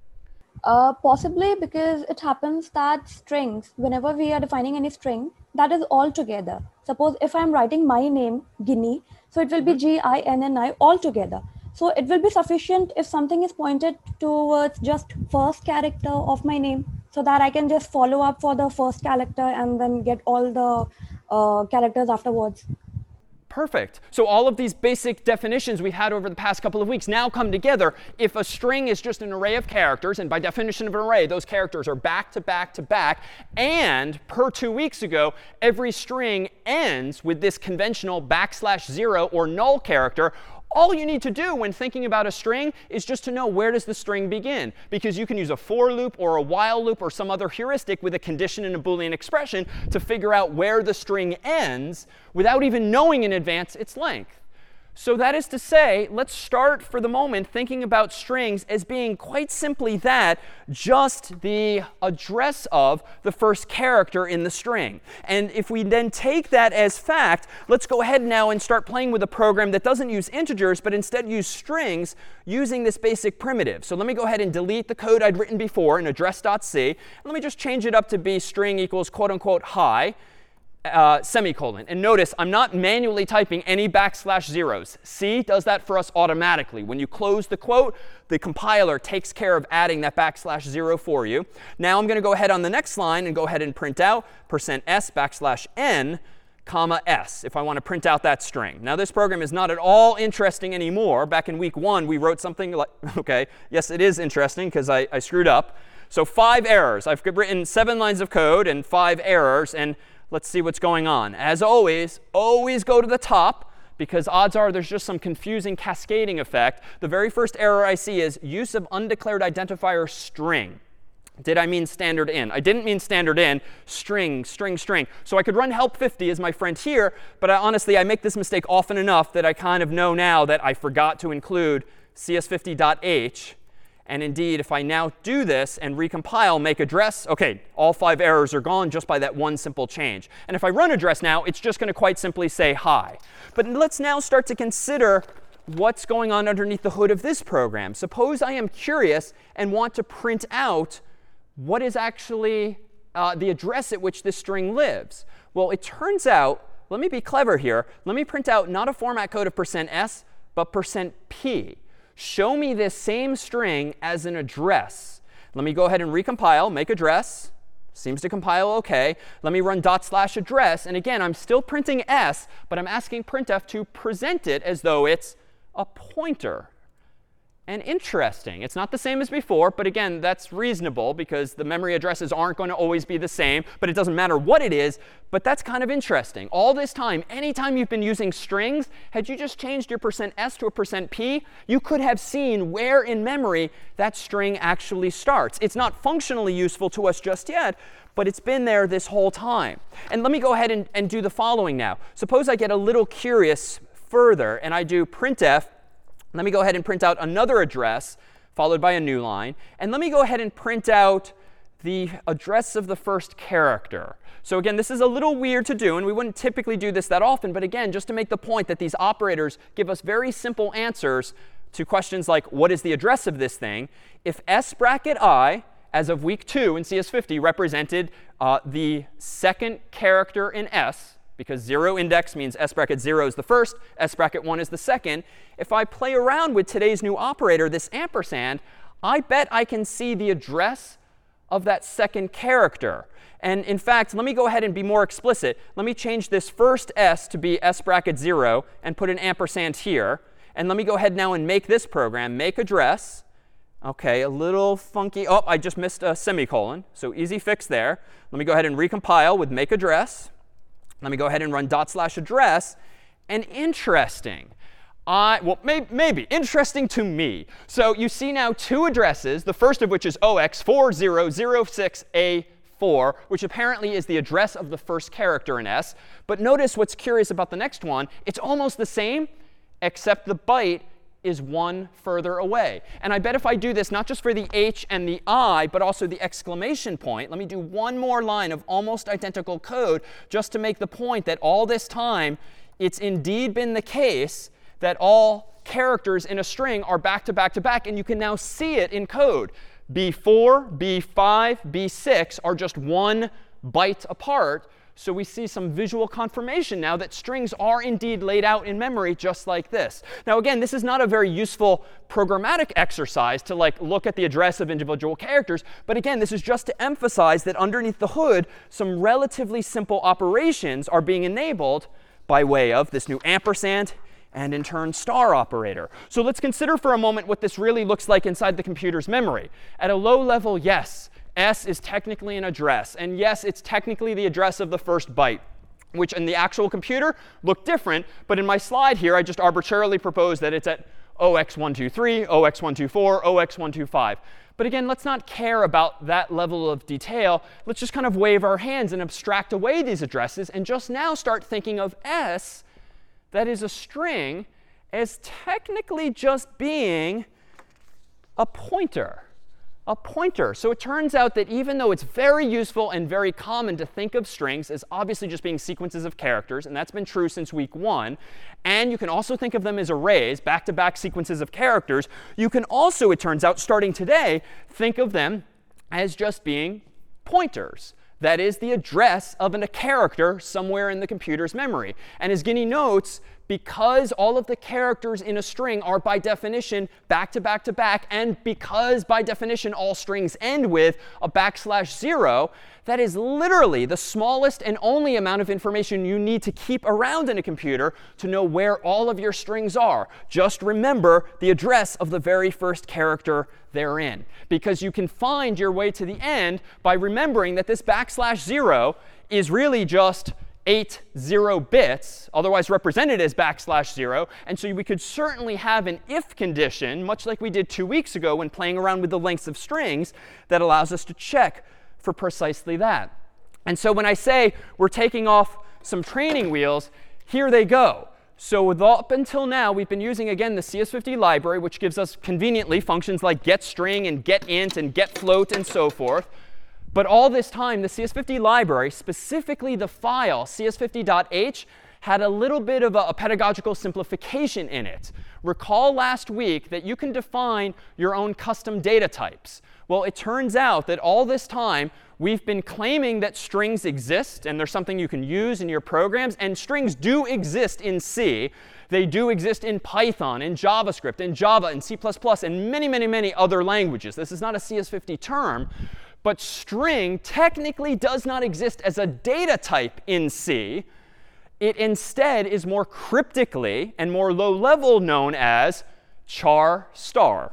Uh, possibly because it happens that strings, whenever we are defining any string, that is all together. Suppose if I'm writing my name, Ginny, so it will be G I N N I all together. So it will be sufficient if something is pointed towards just first character of my name, so that I can just follow up for the first character and then get all the uh, characters afterwards. Perfect. So all of these basic definitions we've had over the past couple of weeks now come together. If a string is just an array of characters, and by definition of an array, those characters are back to back to back, and per two weeks ago, every string ends with this conventional backslash zero or null character, all you need to do when thinking about a string is just to know where does the string begin. Because you can use a for loop or a while loop or some other heuristic with a condition and a Boolean expression to figure out where the string ends without even knowing in advance its length. So that is to say, let's start for the moment thinking about strings as being quite simply that, just the address of the first character in the string. And if we then take that as fact, let's go ahead now and start playing with a program that doesn't use integers, but instead use strings using this basic primitive. So let me go ahead and delete the code I'd written before in address.c. Let me just change it up to be string equals quote unquote hi. Uh, semicolon. And notice I'm not manually typing any backslash zeros. C does that for us automatically. When you close the quote, the compiler takes care of adding that backslash zero for you. Now I'm going to go ahead on the next line and go ahead and print out percent s backslash n, comma s if I want to print out that string. Now, this program is not at all interesting anymore. Back in week one, we wrote something like, OK, yes, it is interesting because I, I screwed up. So five errors. I've written seven lines of code and five errors. And let's see what's going on. As always, always go to the top, because odds are there's just some confusing cascading effect. The very first error I see is use of undeclared identifier string. Did I mean standard in? I didn't mean standard in. String, string, string. So I could run help fifty as my friend here. But I, honestly, I make this mistake often enough that I kind of know now that I forgot to include C S fifty dot h. And indeed, if I now do this and recompile, make address, OK, all five errors are gone just by that one simple change. And if I run address now, it's just going to quite simply say hi. But let's now start to consider what's going on underneath the hood of this program. Suppose I am curious and want to print out what is actually uh, the address at which this string lives. Well, it turns out, let me be clever here. Let me print out not a format code of percent %s, but percent %p. Show me this same string as an address. Let me go ahead and recompile, make address. Seems to compile OK. Let me run dot slash address. And again, I'm still printing s, but I'm asking printf to present it as though it's a pointer. And interesting. It's not the same as before, but again, that's reasonable because the memory addresses aren't going to always be the same. But it doesn't matter what it is. But that's kind of interesting. All this time, anytime you've been using strings, had you just changed your percent %s to a percent %p, you could have seen where in memory that string actually starts. It's not functionally useful to us just yet, but it's been there this whole time. And let me go ahead and, and do the following now. Suppose I get a little curious further, and I do printf. Let me go ahead and print out another address, followed by a new line. And let me go ahead and print out the address of the first character. So again, this is a little weird to do, and we wouldn't typically do this that often. But again, just to make the point that these operators give us very simple answers to questions like, what is the address of this thing? If s bracket I, as of week two in C S fifty, represented uh, the second character in s, because zero index means s bracket zero is the first, s bracket one is the second. If I play around with today's new operator, this ampersand, I bet I can see the address of that second character. And in fact, let me go ahead and be more explicit. Let me change this first s to be s bracket zero and put an ampersand here. And let me go ahead now and make this program, make address. OK, a little funky. Oh, I just missed a semicolon. So easy fix there. Let me go ahead and recompile with make address. Let me go ahead and run dot slash address. And interesting. I, well, may, maybe. Interesting to me. So you see now two addresses, the first of which is O X four zero zero six A four, which apparently is the address of the first character in S. But notice what's curious about the next one. It's almost the same, except the byte is one further away. And I bet if I do this, not just for the H and the I, but also the exclamation point, let me do one more line of almost identical code just to make the point that all this time, it's indeed been the case that all characters in a string are back to back to back. And you can now see it in code. B four, B five, B six are just one byte apart. So we see some visual confirmation now that strings are indeed laid out in memory just like this. Now, again, this is not a very useful programmatic exercise to like look at the address of individual characters. But again, this is just to emphasize that underneath the hood, some relatively simple operations are being enabled by way of this new ampersand and in turn star operator. So let's consider for a moment what this really looks like inside the computer's memory. At a low level, yes, S is technically an address. And yes, it's technically the address of the first byte, which in the actual computer look different. But in my slide here, I just arbitrarily propose that it's at O X one two three, O X one two four, O X one two five. But again, let's not care about that level of detail. Let's just kind of wave our hands and abstract away these addresses and just now start thinking of S, that is a string, as technically just being a pointer. A pointer. So it turns out that even though it's very useful and very common to think of strings as obviously just being sequences of characters, and that's been true since week one, and you can also think of them as arrays, back-to-back sequences of characters, you can also, it turns out, starting today, think of them as just being pointers. That is the address of an, a character somewhere in the computer's memory. And as Guinea notes, because all of the characters in a string are by definition back to back to back, and because by definition all strings end with a backslash zero, that is literally the smallest and only amount of information you need to keep around in a computer to know where all of your strings are. Just remember the address of the very first character therein, because you can find your way to the end by remembering that this backslash zero is really just eight zero bits, otherwise represented as backslash zero. And so we could certainly have an if condition, much like we did two weeks ago when playing around with the lengths of strings, that allows us to check for precisely that. And so when I say we're taking off some training wheels, here they go. So with up until now, we've been using, again, the C S fifty library, which gives us conveniently functions like getString and getInt and getFloat and so forth. But all this time, the C S fifty library, specifically the file C S fifty dot h, had a little bit of a, a pedagogical simplification in it. Recall last week that you can define your own custom data types. Well, it turns out that all this time, we've been claiming that strings exist, and they're something you can use in your programs. And strings do exist in C. They do exist in Python, in JavaScript, in Java, in C plus plus, and many, many, many other languages. This is not a C S fifty term. But string technically does not exist as a data type in C. It instead is more cryptically and more low-level known as char star.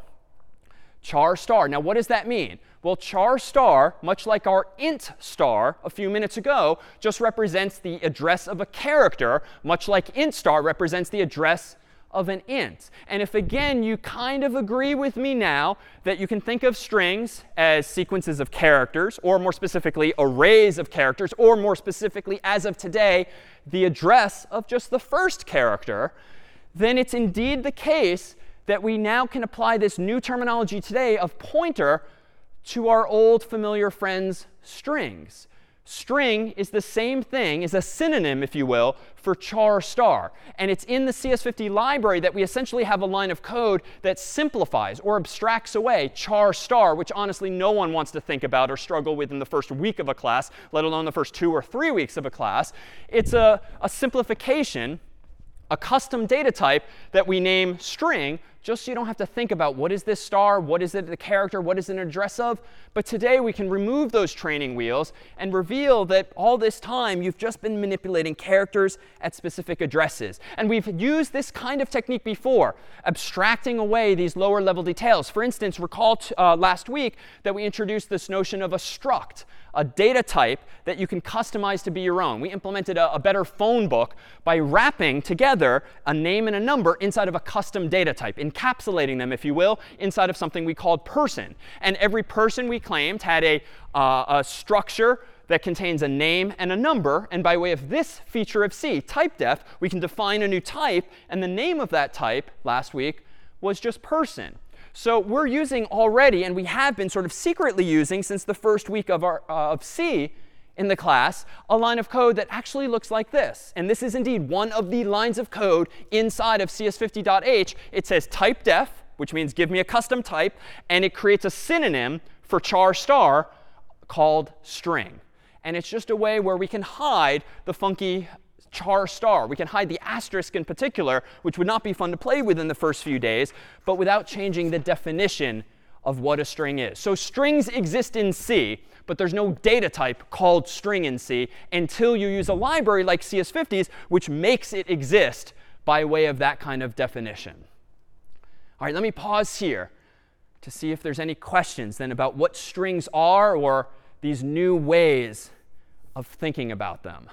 Char star. Now, what does that mean? Well, char star, much like our int star a few minutes ago, just represents the address of a character, much like int star represents the address of an int. And if, again, you kind of agree with me now that you can think of strings as sequences of characters, or more specifically, arrays of characters, or more specifically, as of today, the address of just the first character, then it's indeed the case that we now can apply this new terminology today of pointer to our old familiar friends, strings. String is the same thing, is a synonym, if you will, for char star. And it's in the C S fifty library that we essentially have a line of code that simplifies or abstracts away char star, which honestly no one wants to think about or struggle with in the first week of a class, let alone the first two or three weeks of a class. It's a, a simplification, a custom data type that we name string, just so you don't have to think about what is this star, what is it the character, what is it an address of. But today we can remove those training wheels and reveal that all this time you've just been manipulating characters at specific addresses. And we've used this kind of technique before, abstracting away these lower level details. For instance, recall t- uh, last week that we introduced this notion of a struct, a data type that you can customize to be your own. We implemented a, a better phone book by wrapping together a name and a number inside of a custom data type, encapsulating them, if you will, inside of something we called person. And every person we claimed had a, uh, a structure that contains a name and a number. And by way of this feature of C, typedef, we can define a new type. And the name of that type last week was just person. So we're using already, and we have been sort of secretly using since the first week of, our, uh, of C in the class, a line of code that actually looks like this. And this is indeed one of the lines of code inside of C S fifty dot h. It says typedef, which means give me a custom type, and it creates a synonym for char star called string. And it's just a way where we can hide the funky char star. We can hide the asterisk in particular, which would not be fun to play with in the first few days, but without changing the definition of what a string is. So strings exist in C, but there's no data type called string in C until you use a library like C S fifty's, which makes it exist by way of that kind of definition. All right, let me pause here to see if there's any questions then about what strings are or these new ways of thinking about them.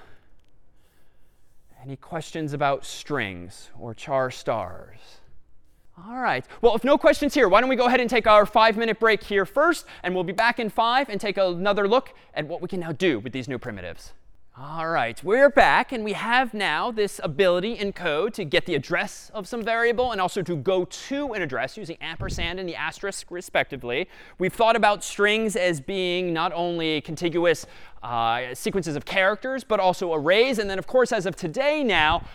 Any questions about strings or char stars? All right. Well, if no questions here, why don't we go ahead and take our five-minute break here first, and we'll be back in five and take another look at what we can now do with these new primitives. All right, we're back, and we have now this ability in code to get the address of some variable and also to go to an address using ampersand and the asterisk, respectively. We've thought about strings as being not only contiguous uh, sequences of characters, but also arrays. And then, of course, as of today now,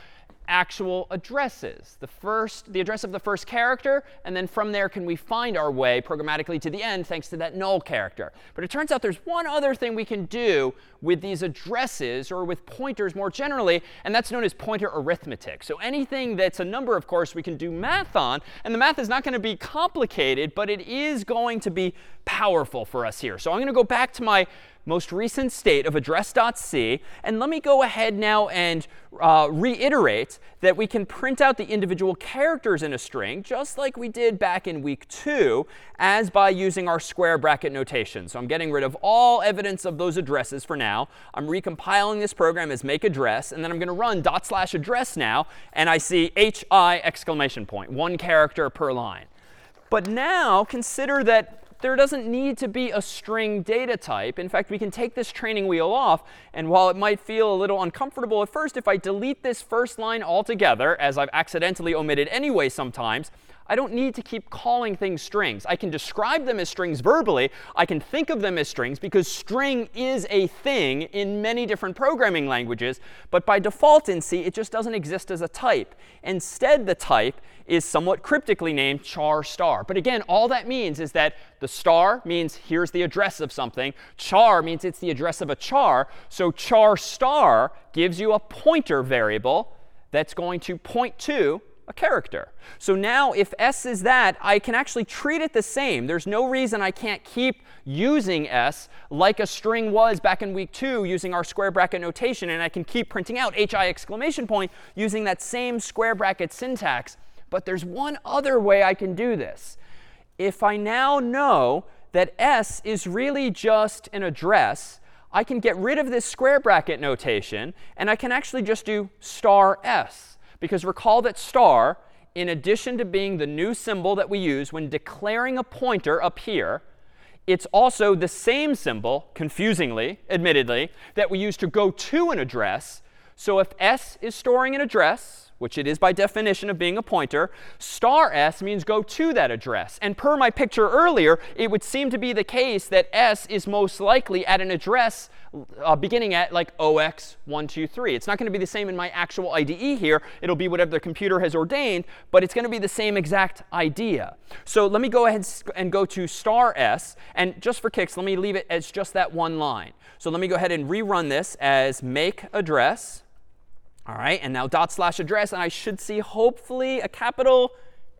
actual addresses. The first, the address of the first character, and then from there can we find our way programmatically to the end thanks to that null character. But it turns out there's one other thing we can do with these addresses or with pointers more generally, and that's known as pointer arithmetic. So anything that's a number, of course, we can do math on, and the math is not going to be complicated, but it is going to be powerful for us here. So I'm going to go back to my most recent state of address.c. And let me go ahead now and uh, reiterate that we can print out the individual characters in a string, just like we did back in week two, as by using our square bracket notation. So I'm getting rid of all evidence of those addresses for now. I'm recompiling this program as make address. And then I'm going to run dot slash address now. And I see hi exclamation point, one character per line. But now consider that there doesn't need to be a string data type. In fact, we can take this training wheel off. And while it might feel a little uncomfortable at first, if I delete this first line altogether, as I've accidentally omitted anyway sometimes, I don't need to keep calling things strings. I can describe them as strings verbally. I can think of them as strings because string is a thing in many different programming languages. But by default in C, it just doesn't exist as a type. Instead, the type is somewhat cryptically named char star. But again, all that means is that the star means here's the address of something. Char means it's the address of a char. So char star gives you a pointer variable that's going to point to a character. So now if s is that, I can actually treat it the same. There's no reason I can't keep using s like a string was back in week two using our square bracket notation. And I can keep printing out hi exclamation point using that same square bracket syntax. But there's one other way I can do this. If I now know that s is really just an address, I can get rid of this square bracket notation. And I can actually just do star s. Because recall that star, in addition to being the new symbol that we use when declaring a pointer up here, it's also the same symbol, confusingly, admittedly, that we use to go to an address. So if s is storing an address, which it is by definition of being a pointer, star s means go to that address. And per my picture earlier, it would seem to be the case that s is most likely at an address uh, beginning at like zero x one two three. It's not going to be the same in my actual I D E here. It'll be whatever the computer has ordained, but it's going to be the same exact idea. So let me go ahead and go to star s. And just for kicks, let me leave it as just that one line. So let me go ahead and rerun this as make address. All right, and now dot slash address, and I should see hopefully a capital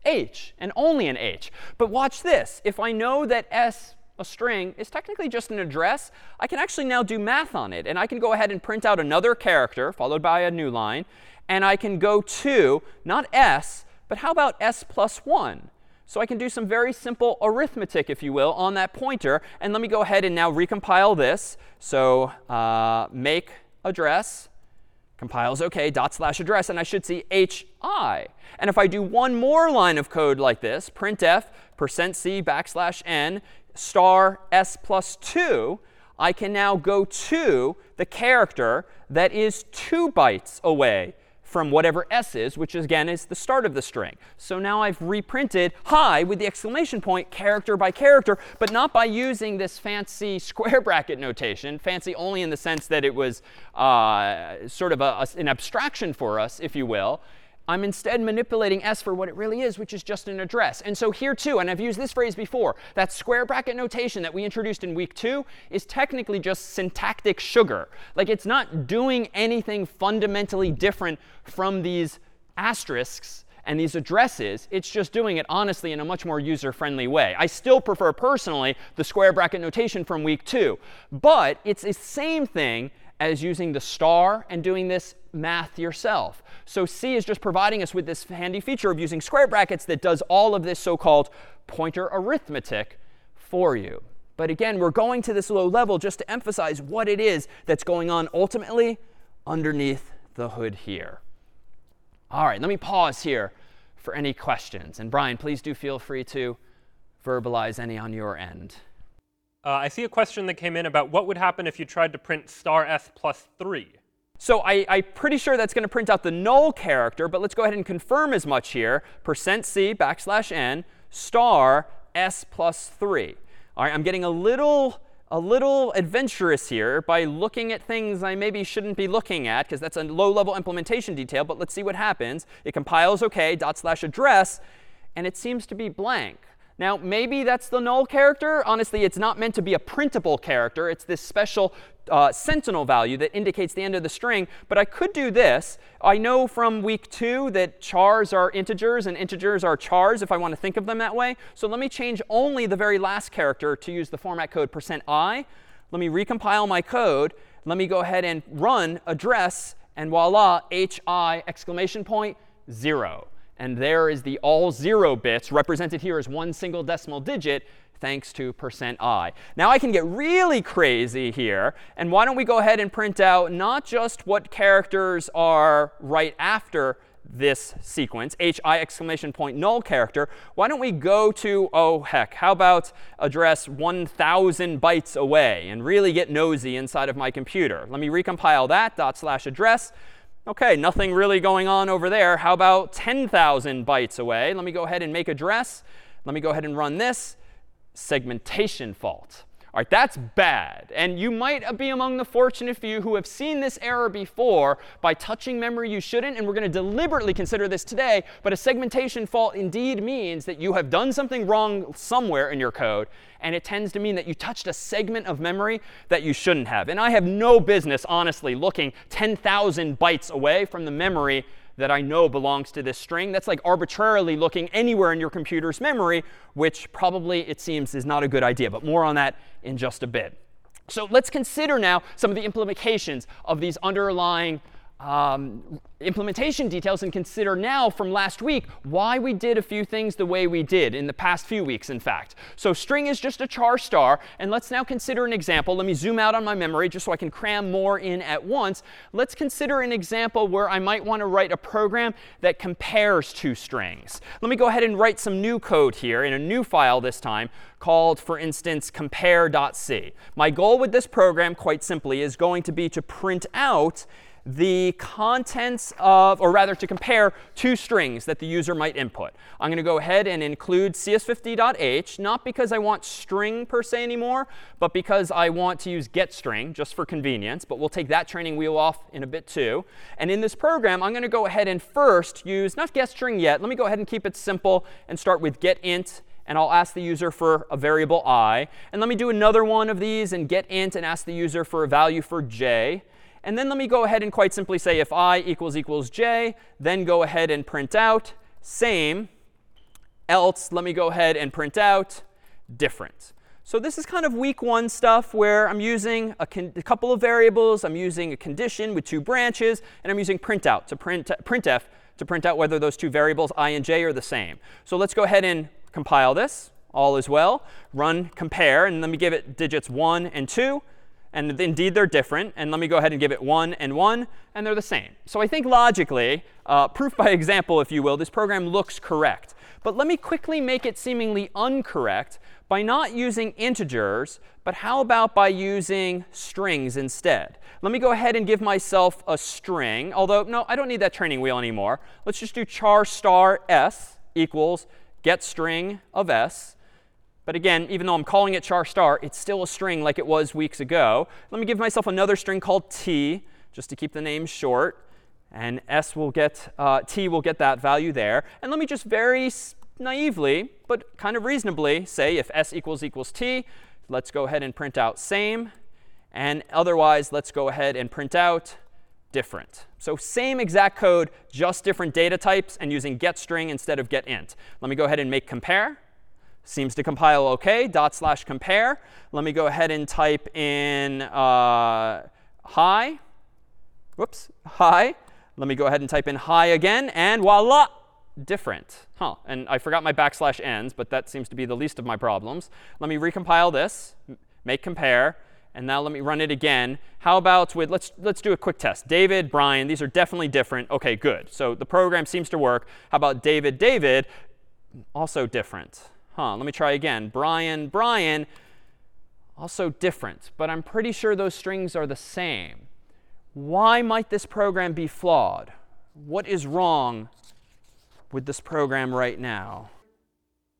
H, and only an H. But watch this. If I know that s, a string, is technically just an address, I can actually now do math on it. And I can go ahead and print out another character, followed by a new line. And I can go to, not s, but how about s plus one? So I can do some very simple arithmetic, if you will, on that pointer. And let me go ahead and now recompile this. So uh, make address. Compiles OK, dot slash address, and I should see hi. And if I do one more line of code like this, printf percent %c backslash n star s plus two, I can now go to the character that is two bytes away from whatever s is, which again is the start of the string. So now I've reprinted hi with the exclamation point character by character, but not by using this fancy square bracket notation, fancy only in the sense that it was uh, sort of a, a, an abstraction for us, if you will. I'm instead manipulating s for what it really is, which is just an address. And so here too, and I've used this phrase before, that square bracket notation that we introduced in week two is technically just syntactic sugar. Like it's not doing anything fundamentally different from these asterisks and these addresses. It's just doing it honestly in a much more user-friendly way. I still prefer personally the square bracket notation from week two. But it's the same thing as using the star and doing this math yourself. So C is just providing us with this handy feature of using square brackets that does all of this so-called pointer arithmetic for you. But again, we're going to this low level just to emphasize what it is that's going on ultimately underneath the hood here. All right, let me pause here for any questions. And Brian, please do feel free to verbalize any on your end. Uh, I see a question that came in about what would happen if you tried to print star s plus three. So I, I'm pretty sure that's going to print out the null character, but let's go ahead and confirm as much here. Percent %c backslash n star s plus three. All right, I'm getting a little a little adventurous here by looking at things I maybe shouldn't be looking at, because that's a low-level implementation detail. But let's see what happens. It compiles OK, dot slash address, and it seems to be blank. Now, maybe that's the null character. Honestly, it's not meant to be a printable character. It's this special uh, sentinel value that indicates the end of the string. But I could do this. I know from week two that chars are integers and integers are chars if I want to think of them that way. So let me change only the very last character to use the format code percent %i. Let me recompile my code. Let me go ahead and run address. And voila, hi exclamation point zero. And there is the all zero bits represented here as one single decimal digit, thanks to percent %i. Now I can get really crazy here. And why don't we go ahead and print out not just what characters are right after this sequence, hi exclamation point null character. Why don't we go to, oh heck, how about address one thousand bytes away and really get nosy inside of my computer? Let me recompile that, dot slash address. OK, nothing really going on over there. How about ten thousand bytes away? Let me go ahead and make address. Let me go ahead and run this. Segmentation fault. All right, that's bad. And you might be among the fortunate few who have seen this error before by touching memory you shouldn't. And we're going to deliberately consider this today. But a segmentation fault indeed means that you have done something wrong somewhere in your code. And it tends to mean that you touched a segment of memory that you shouldn't have. And I have no business, honestly, looking ten thousand bytes away from the memory that I know belongs to this string. That's like arbitrarily looking anywhere in your computer's memory, which probably, it seems, is not a good idea. But more on that in just a bit. So let's consider now some of the implications of these underlying um, implementation details, and consider now from last week why we did a few things the way we did in the past few weeks, in fact. So string is just a char star. And let's now consider an example. Let me zoom out on my memory just so I can cram more in at once. Let's consider an example where I might want to write a program that compares two strings. Let me go ahead and write some new code here in a new file this time called, for instance, compare.c. My goal with this program, quite simply, is going to be to print out the contents of, or rather to compare two strings that the user might input. I'm going to go ahead and include C S fifty.h, not because I want string per se anymore, but because I want to use getString just for convenience. But we'll take that training wheel off in a bit too. And in this program, I'm going to go ahead and first use, not getString yet, let me go ahead and keep it simple and start with getInt. And I'll ask the user for a variable I. And let me do another one of these and getInt and ask the user for a value for j. And then let me go ahead and quite simply say if I equals equals j, then go ahead and print out same. Else, let me go ahead and print out different. So this is kind of week one stuff where I'm using a, a couple of variables. I'm using a condition with two branches. And I'm using printout to print printf to print out whether those two variables I and j are the same. So let's go ahead and compile this. All is well. Run compare. And let me give it digits one and two. And indeed, they're different. And let me go ahead and give it one and one. And they're the same. So I think logically, uh, proof by example, if you will, this program looks correct. But let me quickly make it seemingly incorrect by not using integers. But how about by using strings instead? Let me go ahead and give myself a string. Although, no, I don't need that training wheel anymore. Let's just do char star s equals getString of s. But again, even though I'm calling it char star, it's still a string like it was weeks ago. Let me give myself another string called t, just to keep the name short. And s will get, uh, t will get that value there. And let me just very naively, but kind of reasonably, say if s equals equals t, let's go ahead and print out same. And otherwise, let's go ahead and print out different. So same exact code, just different data types and using getString instead of getInt. Let me go ahead and make compare. Seems to compile OK, dot slash compare. Let me go ahead and type in uh, hi. Whoops, hi. Let me go ahead and type in hi again. And voila, different. Huh, and I forgot my backslash n's, but that seems to be the least of my problems. Let me recompile this, make compare. And now let me run it again. How about with, let's, let's do a quick test. David, Brian, these are definitely different. OK, good. So the program seems to work. How about David, David? Also different. Huh, let me try again. Brian, Brian, also different. But I'm pretty sure those strings are the same. Why might this program be flawed? What is wrong with this program right now?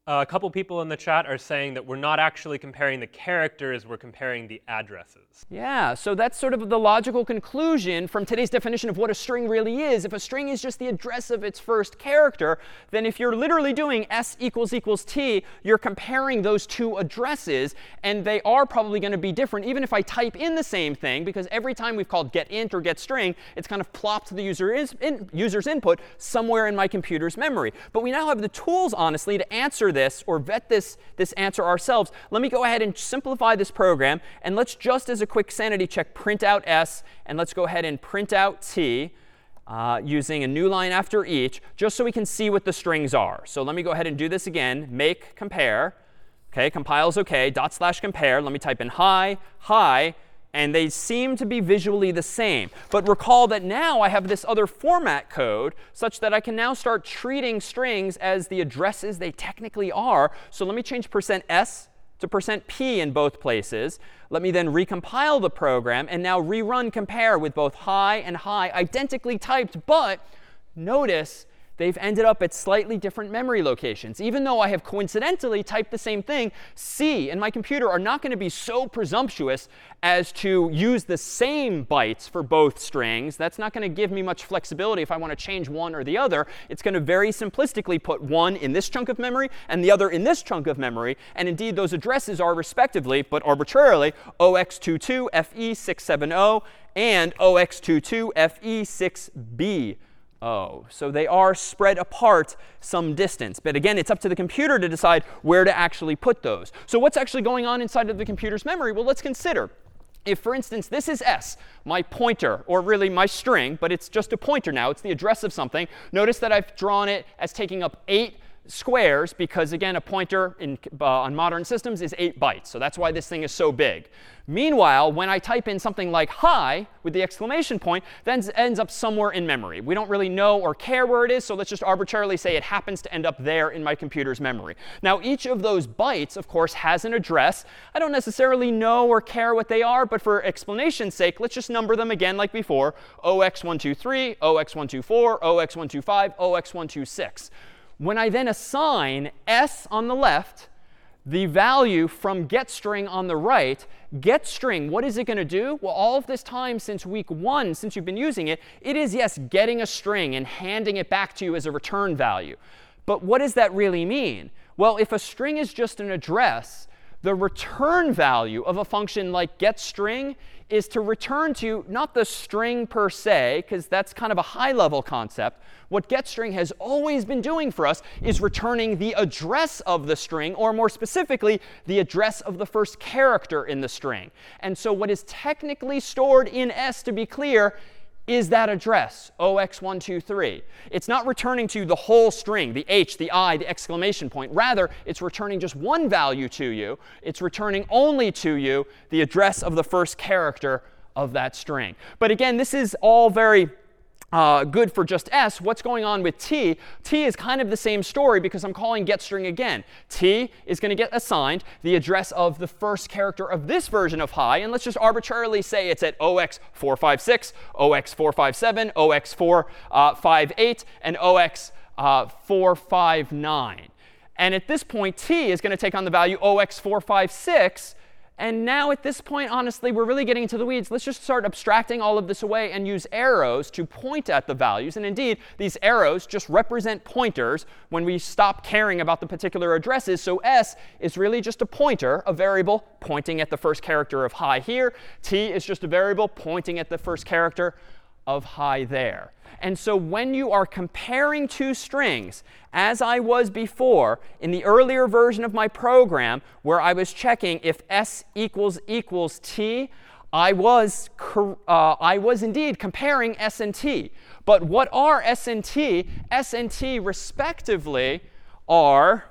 a couple people in the chat are saying that we're not actually comparing the characters, we're comparing the addresses. Yeah, so that's sort of the logical conclusion from today's definition of what a string really is. If a string is just the address of its first character, then if you're literally doing s equals equals t, you're comparing those two addresses, and they are probably going to be different, even if I type in the same thing, because every time we've called getInt or getString, it's kind of plopped the user is in, user's input somewhere in my computer's memory. But we now have the tools, honestly, to answer this this or vet this, this answer ourselves. Let me go ahead and simplify this program. And let's just as a quick sanity check print out s. And let's go ahead and print out t uh, using a new line after each, just so we can see what the strings are. So let me go ahead and do this again. Make compare. OK, compiles OK. Dot slash compare. Let me type in hi, hi. And they seem to be visually the same. But recall that now I have this other format code such that I can now start treating strings as the addresses they technically are. So let me change percent %s to percent %p in both places. Let me then recompile the program and now rerun compare with both hi and hi identically typed. But notice they've ended up at slightly different memory locations. Even though I have coincidentally typed the same thing, C and my computer are not going to be so presumptuous as to use the same bytes for both strings. That's not going to give me much flexibility if I want to change one or the other. It's going to very simplistically put one in this chunk of memory and the other in this chunk of memory. And indeed, those addresses are respectively, but arbitrarily, O X twenty-two F E six seventy and O X twenty-two F E six B. Oh, so they are spread apart some distance. But again, it's up to the computer to decide where to actually put those. So what's actually going on inside of the computer's memory? Well, let's consider. If, for instance, this is s, my pointer, or really my string, but it's just a pointer now. It's the address of something. Notice that I've drawn it as taking up eight squares because, again, a pointer in, uh, on modern systems is eight bytes. So that's why this thing is so big. Meanwhile, when I type in something like hi with the exclamation point, then it ends up somewhere in memory. We don't really know or care where it is, so let's just arbitrarily say it happens to end up there in my computer's memory. Now, each of those bytes, of course, has an address. I don't necessarily know or care what they are, but for explanation's sake, let's just number them again like before. O X one two three, O X one two four, O X one two five, O X one two six. When I then assign s on the left, the value from getString on the right, getString, what is it going to do? Well, all of this time since week one, since you've been using it, it is, yes, getting a string and handing it back to you as a return value. But what does that really mean? Well, if a string is just an address, the return value of a function like getString is to return to not the string per se, because that's kind of a high-level concept. What getString has always been doing for us is returning the address of the string, or more specifically, the address of the first character in the string. And so what is technically stored in s, to be clear, is that address, O X one two three. It's not returning to the whole string, the H, the I, the exclamation point. Rather, it's returning just one value to you. It's returning only to you the address of the first character of that string. But again, this is all very Uh, good for just s. What's going on with t? T is kind of the same story because I'm calling getString again. T is going to get assigned the address of the first character of this version of hi. And let's just arbitrarily say it's at O X four five six, O X four five seven, O X four five eight, and O X four five nine. And at this point, t is going to take on the value O X four five six. And now at this point, honestly, we're really getting into the weeds. Let's just start abstracting all of this away and use arrows to point at the values. And indeed, these arrows just represent pointers when we stop caring about the particular addresses. So s is really just a pointer, a variable pointing at the first character of hi here. T is just a variable pointing at the first character of hi there. And so when you are comparing two strings, as I was before in the earlier version of my program where I was checking if s equals equals t, I was, uh, I was indeed comparing s and t. But what are s and t? S and t respectively are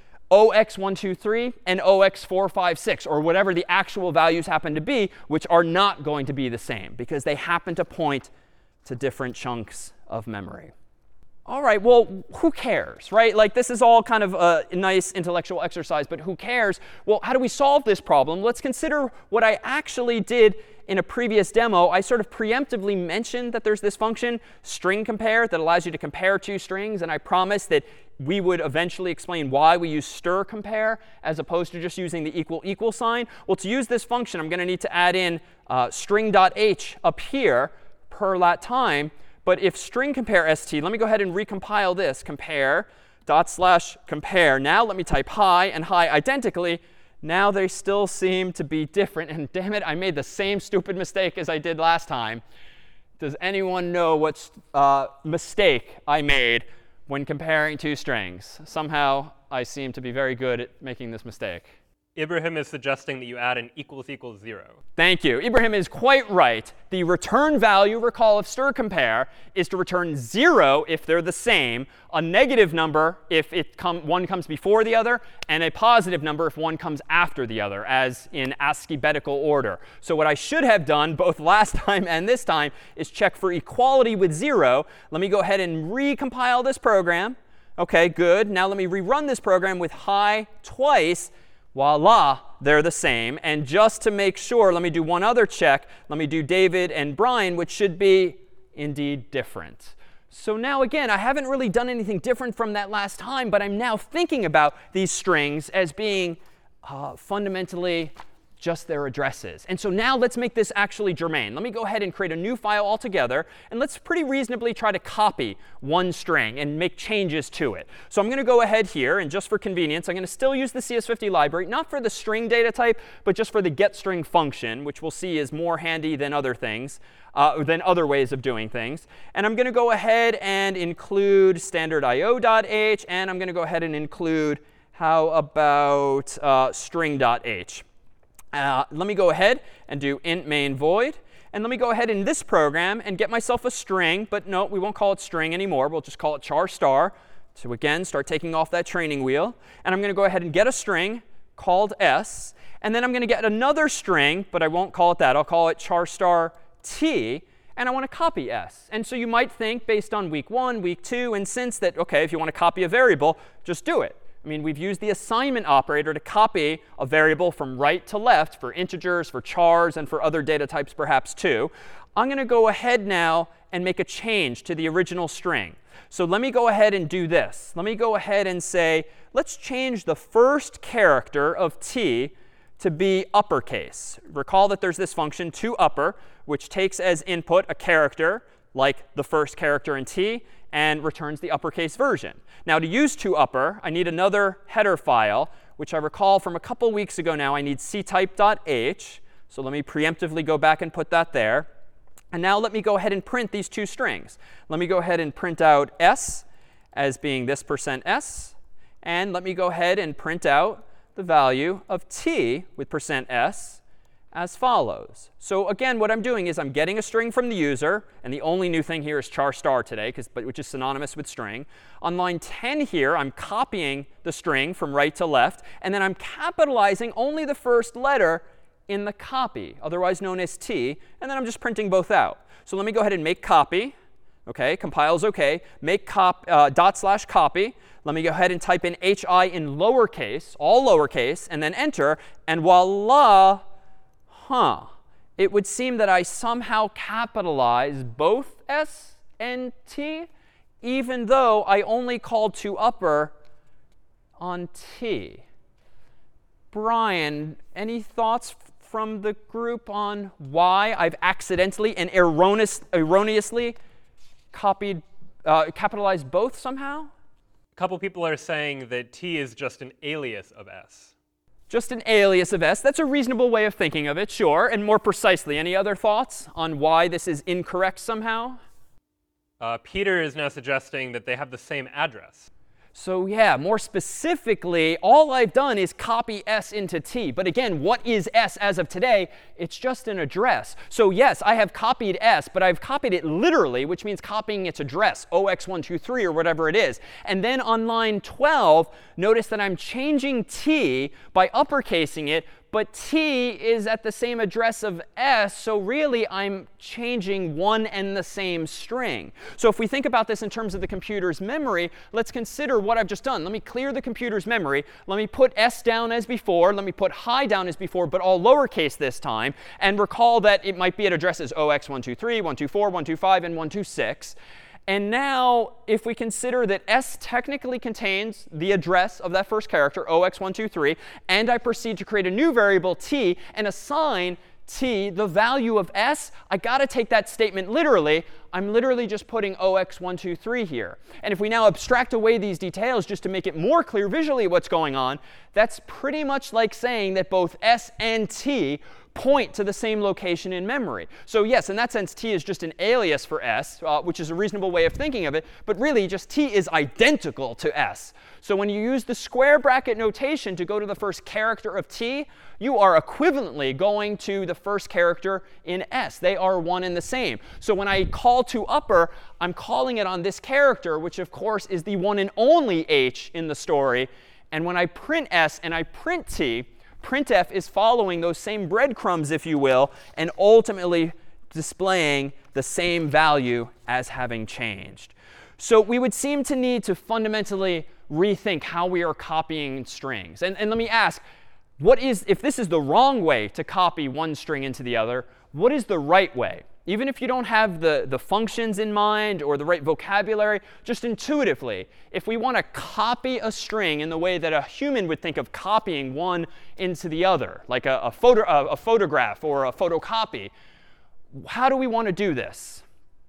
O X one two three and O X four five six, or whatever the actual values happen to be, which are not going to be the same because they happen to point to different chunks of memory. All right, well, who cares, right? Like, this is all kind of a nice intellectual exercise, but who cares? Well, how do we solve this problem? Let's consider what I actually did in a previous demo, I sort of preemptively mentioned that there's this function, string compare, that allows you to compare two strings. And I promised that we would eventually explain why we use stir compare as opposed to just using the equal equal sign. Well, to use this function, I'm going to need to add in uh, string.h up here per lat time. But if string compare st, let me go ahead and recompile this. Compare dot slash compare. Now let me type hi and hi identically. Now they still seem to be different. And damn it, I made the same stupid mistake as I did last time. Does anyone know what uh, mistake I made when comparing two strings? Somehow I seem to be very good at making this mistake. Ibrahim is suggesting that you add an equals equals zero. Thank you. Ibrahim is quite right. The return value, recall, of stir compare is to return zero if they're the same, a negative number if it come, one comes before the other, and a positive number if one comes after the other, as in ASCII-betical order. So what I should have done both last time and this time is check for equality with zero. Let me go ahead and recompile this program. OK, good. Now let me rerun this program with hi twice. Voila, they're the same. And just to make sure, let me do one other check. Let me do David and Brian, which should be indeed different. So now, again, I haven't really done anything different from that last time, but I'm now thinking about these strings as being uh, fundamentally just their addresses. And so now let's make this actually germane. Let me go ahead and create a new file altogether. And let's pretty reasonably try to copy one string and make changes to it. So I'm going to go ahead here, and just for convenience, I'm going to still use the C S fifty library, not for the string data type, but just for the getString function, which we'll see is more handy than other things, uh, than other ways of doing things. And I'm going to go ahead and include standard I O.h, and I'm going to go ahead and include, how about uh, string.h. Uh, let me go ahead and do int main void. And let me go ahead in this program and get myself a string. But no, we won't call it string anymore. We'll just call it char star. So again, start taking off that training wheel. And I'm going to go ahead and get a string called s. And then I'm going to get another string, but I won't call it that. I'll call it char star t. And I want to copy s. And so you might think, based on week one, week two, and since that, OK, if you want to copy a variable, just do it. I mean, we've used the assignment operator to copy a variable from right to left for integers, for chars, and for other data types perhaps too. I'm going to go ahead now and make a change to the original string. So let me go ahead and do this. Let me go ahead and say, let's change the first character of t to be uppercase. Recall that there's this function toUpper, which takes as input a character like the first character in t, and returns the uppercase version. Now, to use toUpper, I need another header file, which I recall from a couple weeks ago now, I need ctype.h. So let me preemptively go back and put that there. And now let me go ahead and print these two strings. Let me go ahead and print out s as being this percent %s. And let me go ahead and print out the value of t with percent %s as follows. So again, what I'm doing is I'm getting a string from the user. And the only new thing here is char star today, but which is synonymous with string. On line ten here, I'm copying the string from right to left. And then I'm capitalizing only the first letter in the copy, otherwise known as t. And then I'm just printing both out. So let me go ahead and make copy. OK, compiles OK. Make cop, uh, dot slash copy. Let me go ahead and type in hi in lowercase, all lowercase, and then enter. And voila, huh. It would seem that I somehow capitalize both s and t, even though I only called toUpper on t. Brian, any thoughts from the group on why I've accidentally and erroneous, erroneously copied, uh, capitalized both somehow? A couple people are saying that t is just an alias of s. Just an alias of s. That's a reasonable way of thinking of it, sure. And more precisely, any other thoughts on why this is incorrect somehow? Uh, Peter is now suggesting that they have the same address. So yeah, more specifically, all I've done is copy s into t. But again, what is s as of today? It's just an address. So yes, I have copied s, but I've copied it literally, which means copying its address, zero x one two three or whatever it is. And then on line twelve, notice that I'm changing t by uppercasing it, but t is at the same address of s, so really I'm changing one and the same string. So if we think about this in terms of the computer's memory, let's consider what I've just done. Let me clear the computer's memory. Let me put s down as before. Let me put hi down as before, but all lowercase this time. And recall that it might be at addresses zero x one two three, one two four, one two five, and one two six. And now, if we consider that s technically contains the address of that first character, zero x one two three, and I proceed to create a new variable t and assign t the value of s, I got to take that statement literally. I'm literally just putting zero x one two three here. And if we now abstract away these details just to make it more clear visually what's going on, that's pretty much like saying that both s and t point to the same location in memory. So yes, in that sense, t is just an alias for s, uh, which is a reasonable way of thinking of it. But really, just t is identical to s. So when you use the square bracket notation to go to the first character of t, you are equivalently going to the first character in s. They are one and the same. So when I call to upper, I'm calling it on this character, which of course is the one and only h in the story. And when I print s and I print t, printf is following those same breadcrumbs, if you will, and ultimately displaying the same value as having changed. So we would seem to need to fundamentally rethink how we are copying strings. And, and let me ask, what is, if this is the wrong way to copy one string into the other, what is the right way? Even if you don't have the, the functions in mind or the right vocabulary, just intuitively, if we want to copy a string in the way that a human would think of copying one into the other, like a, a, photo, a, a photograph or a photocopy, how do we want to do this?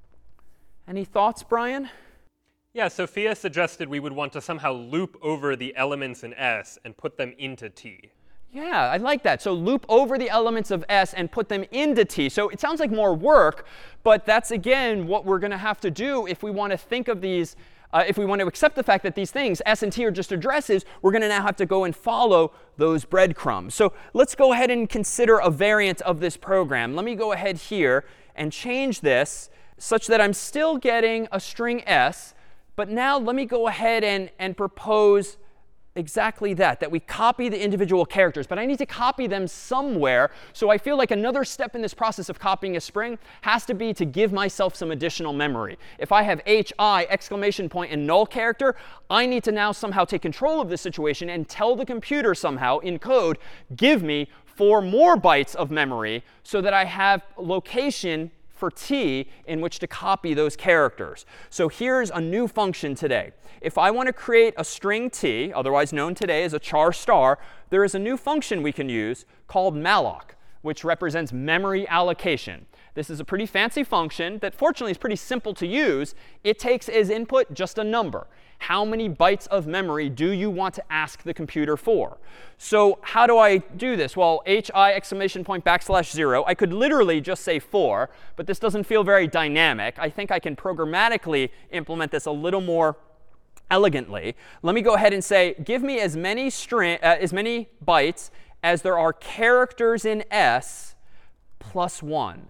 Any thoughts, Brian? Yeah, Sophia suggested we would want to somehow loop over the elements in s and put them into t. Yeah, I like that. So loop over the elements of s and put them into t. So it sounds like more work, but that's, again, what we're going to have to do if we want to think of these, uh, if we want to accept the fact that these things, s and t, are just addresses, we're going to now have to go and follow those breadcrumbs. So let's go ahead and consider a variant of this program. Let me go ahead here and change this such that I'm still getting a string s, but now let me go ahead and, and propose exactly that, that we copy the individual characters. But I need to copy them somewhere. So I feel like another step in this process of copying a string has to be to give myself some additional memory. If I have hi, exclamation point, and null character, I need to now somehow take control of this situation and tell the computer somehow in code, give me four more bytes of memory so that I have location for t in which to copy those characters. So here's a new function today. If I want to create a string t, otherwise known today as a char star, there is a new function we can use called malloc, which represents memory allocation. This is a pretty fancy function that fortunately is pretty simple to use. It takes as input just a number. How many bytes of memory do you want to ask the computer for? So how do I do this? Well, hi exclamation point backslash zero. I could literally just say four, but this doesn't feel very dynamic. I think I can programmatically implement this a little more elegantly. Let me go ahead and say, give me as many string, uh, as many bytes as there are characters in s plus one.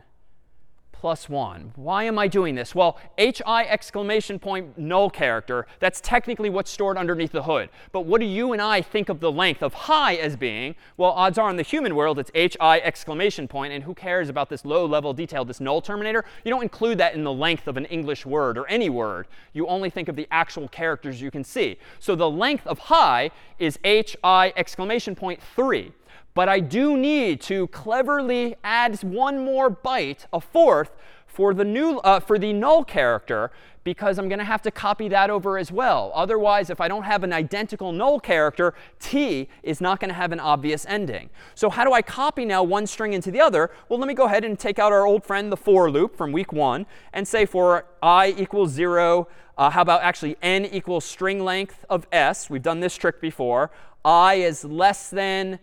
Plus one. Why am I doing this? Well, hi exclamation point null character, that's technically what's stored underneath the hood. But what do you and I think of the length of hi as being? Well, odds are in the human world, it's hi exclamation point. And who cares about this low-level detail, this null terminator? You don't include that in the length of an English word or any word. You only think of the actual characters you can see. So the length of hi is hi exclamation point three. But I do need to cleverly add one more byte, a fourth, for the new uh, for the null character, because I'm going to have to copy that over as well. Otherwise, if I don't have an identical null character, t is not going to have an obvious ending. So how do I copy now one string into the other? Well, let me go ahead and take out our old friend, the for loop from week one, and say for I equals zero, uh, how about actually n equals string length of s? We've done this trick before. I is less than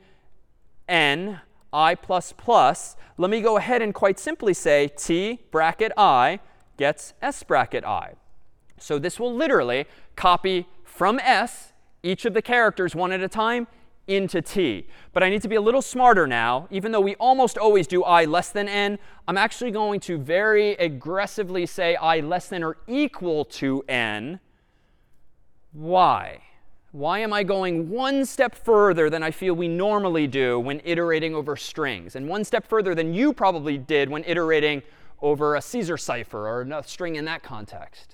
n, I plus plus. Let me go ahead and quite simply say t bracket I gets s bracket I. So this will literally copy from s each of the characters one at a time into t. But I need to be a little smarter now. Even though we almost always do I less than n, I'm actually going to very aggressively say I less than or equal to n. Why? Why am I going one step further than I feel we normally do when iterating over strings? And one step further than you probably did when iterating over a Caesar cipher or a string in that context.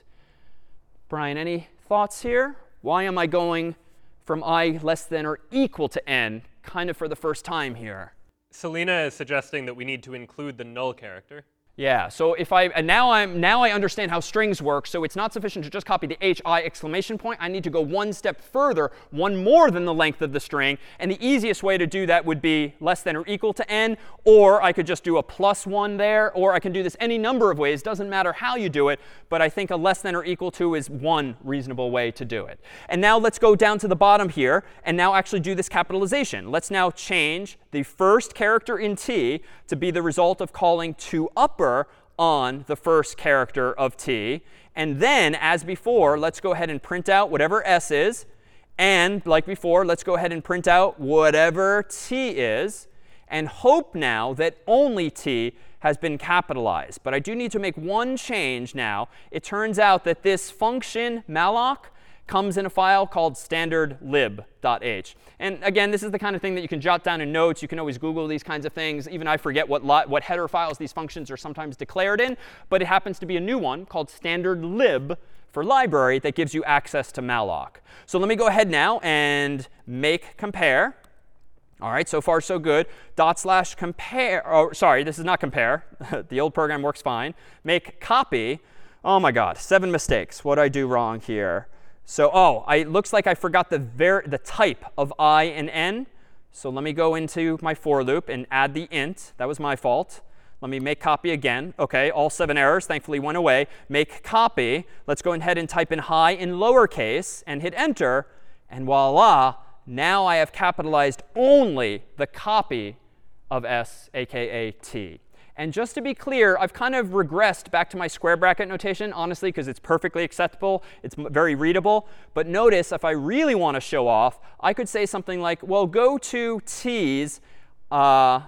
Brian, any thoughts here? Why am I going from I less than or equal to n kind of for the first time here? Selena is suggesting that we need to include the null character. Yeah, so if I, and now I'm, now I understand how strings work, so it's not sufficient to just copy the hi exclamation point. I need to go one step further, one more than the length of the string. And the easiest way to do that would be less than or equal to n, or I could just do a plus one there, or I can do this any number of ways. Doesn't matter how you do it, but I think a less than or equal to is one reasonable way to do it. And now let's go down to the bottom here, and now actually do this capitalization. Let's now change the first character in T to be the result of calling to upper on the first character of T. And then, as before, let's go ahead and print out whatever S is. And like before, let's go ahead and print out whatever T is. And hope now that only T has been capitalized. But I do need to make one change now. It turns out that this function, malloc, comes in a file called standardlib.h. And again, this is the kind of thing that you can jot down in notes. You can always Google these kinds of things. Even I forget what, what header files these functions are sometimes declared in. But it happens to be a new one called standardlib for library that gives you access to malloc. So let me go ahead now and make compare. All right, so far so good. Dot slash compare. Oh, sorry, this is not compare. The old program works fine. Make copy. Oh my God, seven mistakes. What did I do wrong here? So, oh, I, it looks like I forgot the, ver the type of I and n. So let me go into my for loop and add the int. That was my fault. Let me make copy again. OK, all seven errors thankfully went away. Make copy. Let's go ahead and type in hi in lowercase and hit enter. And voila, now I have capitalized only the copy of S, a k a T. And just to be clear, I've kind of regressed back to my square bracket notation, honestly, because it's perfectly acceptable. It's very readable. But notice, if I really want to show off, I could say something like, well, go to T's uh,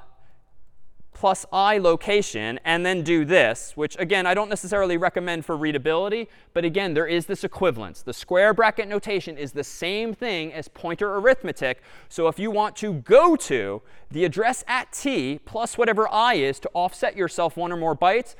plus I location, and then do this, which, again, I don't necessarily recommend for readability. But again, there is this equivalence. The square bracket notation is the same thing as pointer arithmetic. So if you want to go to the address at T plus whatever I is to offset yourself one or more bytes,